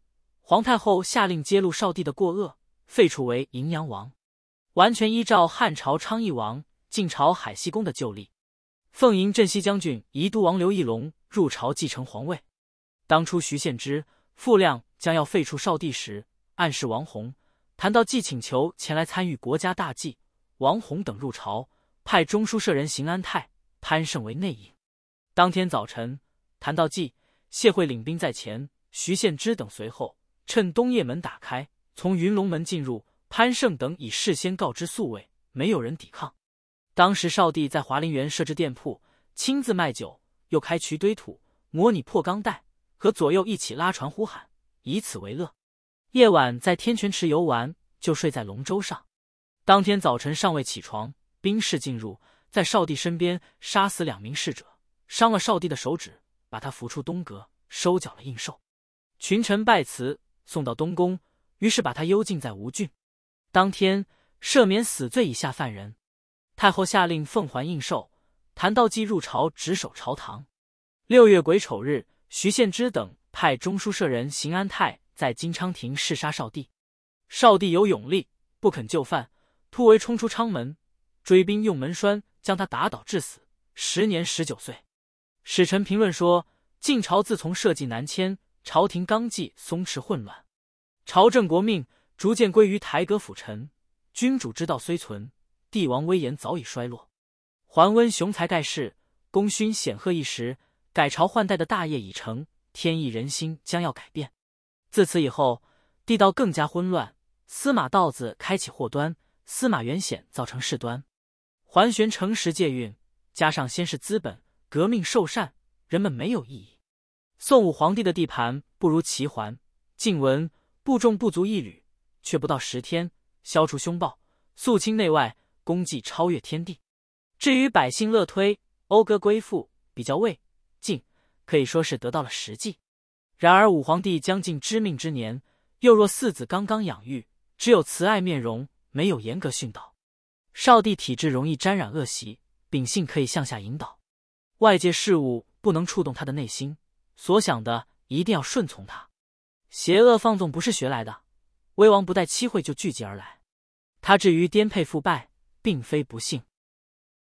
皇太后下令揭露少帝的过恶，废黜为荥阳王，完全依照汉朝昌邑王晋朝海西公的旧例。奉迎镇西将军宜都王刘义隆入朝继承皇位。当初徐献之、傅亮将要废黜少帝时，暗示王弘、谭道济请求前来参与国家大计，王弘等入朝，派中书舍人邢安泰、潘胜为内应。当天早晨，谭道济、谢惠领兵在前，徐献之等随后，趁东掖门打开，从云龙门进入。潘胜等已事先告知宿卫，没有人抵抗。当时少帝在华林园设置店铺，亲自卖酒，又开渠堆土，模拟破钢带，和左右一起拉船呼喊，以此为乐。夜晚在天泉池游玩，就睡在龙舟上。当天早晨尚未起床，兵士进入，在少帝身边杀死两名侍者，伤了少帝的手指，把他扶出东阁，收缴了印绶。群臣拜辞，送到东宫，于是把他幽禁在吴郡。当天赦免死罪以下犯人。太后下令奉还印绶，谭道济入朝值守朝堂。六月癸丑日，徐献之等派中书舍人邢安泰在金昌亭弑杀少帝。少帝有勇力，不肯就范，突围冲出昌门，追兵用门栓将他打倒致死，时年十九岁。使臣评论说，晋朝自从社稷南迁，朝廷纲纪松弛混乱，朝政国命逐渐归于台阁辅臣，君主之道虽存，帝王威严早已衰落。桓温雄才盖世，功勋显赫一时，改朝换代的大业已成，天意人心将要改变。自此以后，地道更加混乱，司马道子开启祸端，司马元显造成事端。桓玄诚实借运，加上先是资本革命受禅，人们没有异议。宋武皇帝的地盘不如齐桓、晋文，部众不足一旅，却不到十天，消除凶暴，肃清内外，功绩超越天地。至于百姓乐推、讴歌归附，比较魏、晋，可以说是得到了实际。然而武皇帝将近知命之年，幼弱四子刚刚养育，只有慈爱面容，没有严格训导。少帝体质容易沾染恶习，秉性可以向下引导，外界事物不能触动他的内心，所想的一定要顺从他。邪恶放纵不是学来的，威王不待期会就聚集而来。他至于颠沛腐败，并非不幸。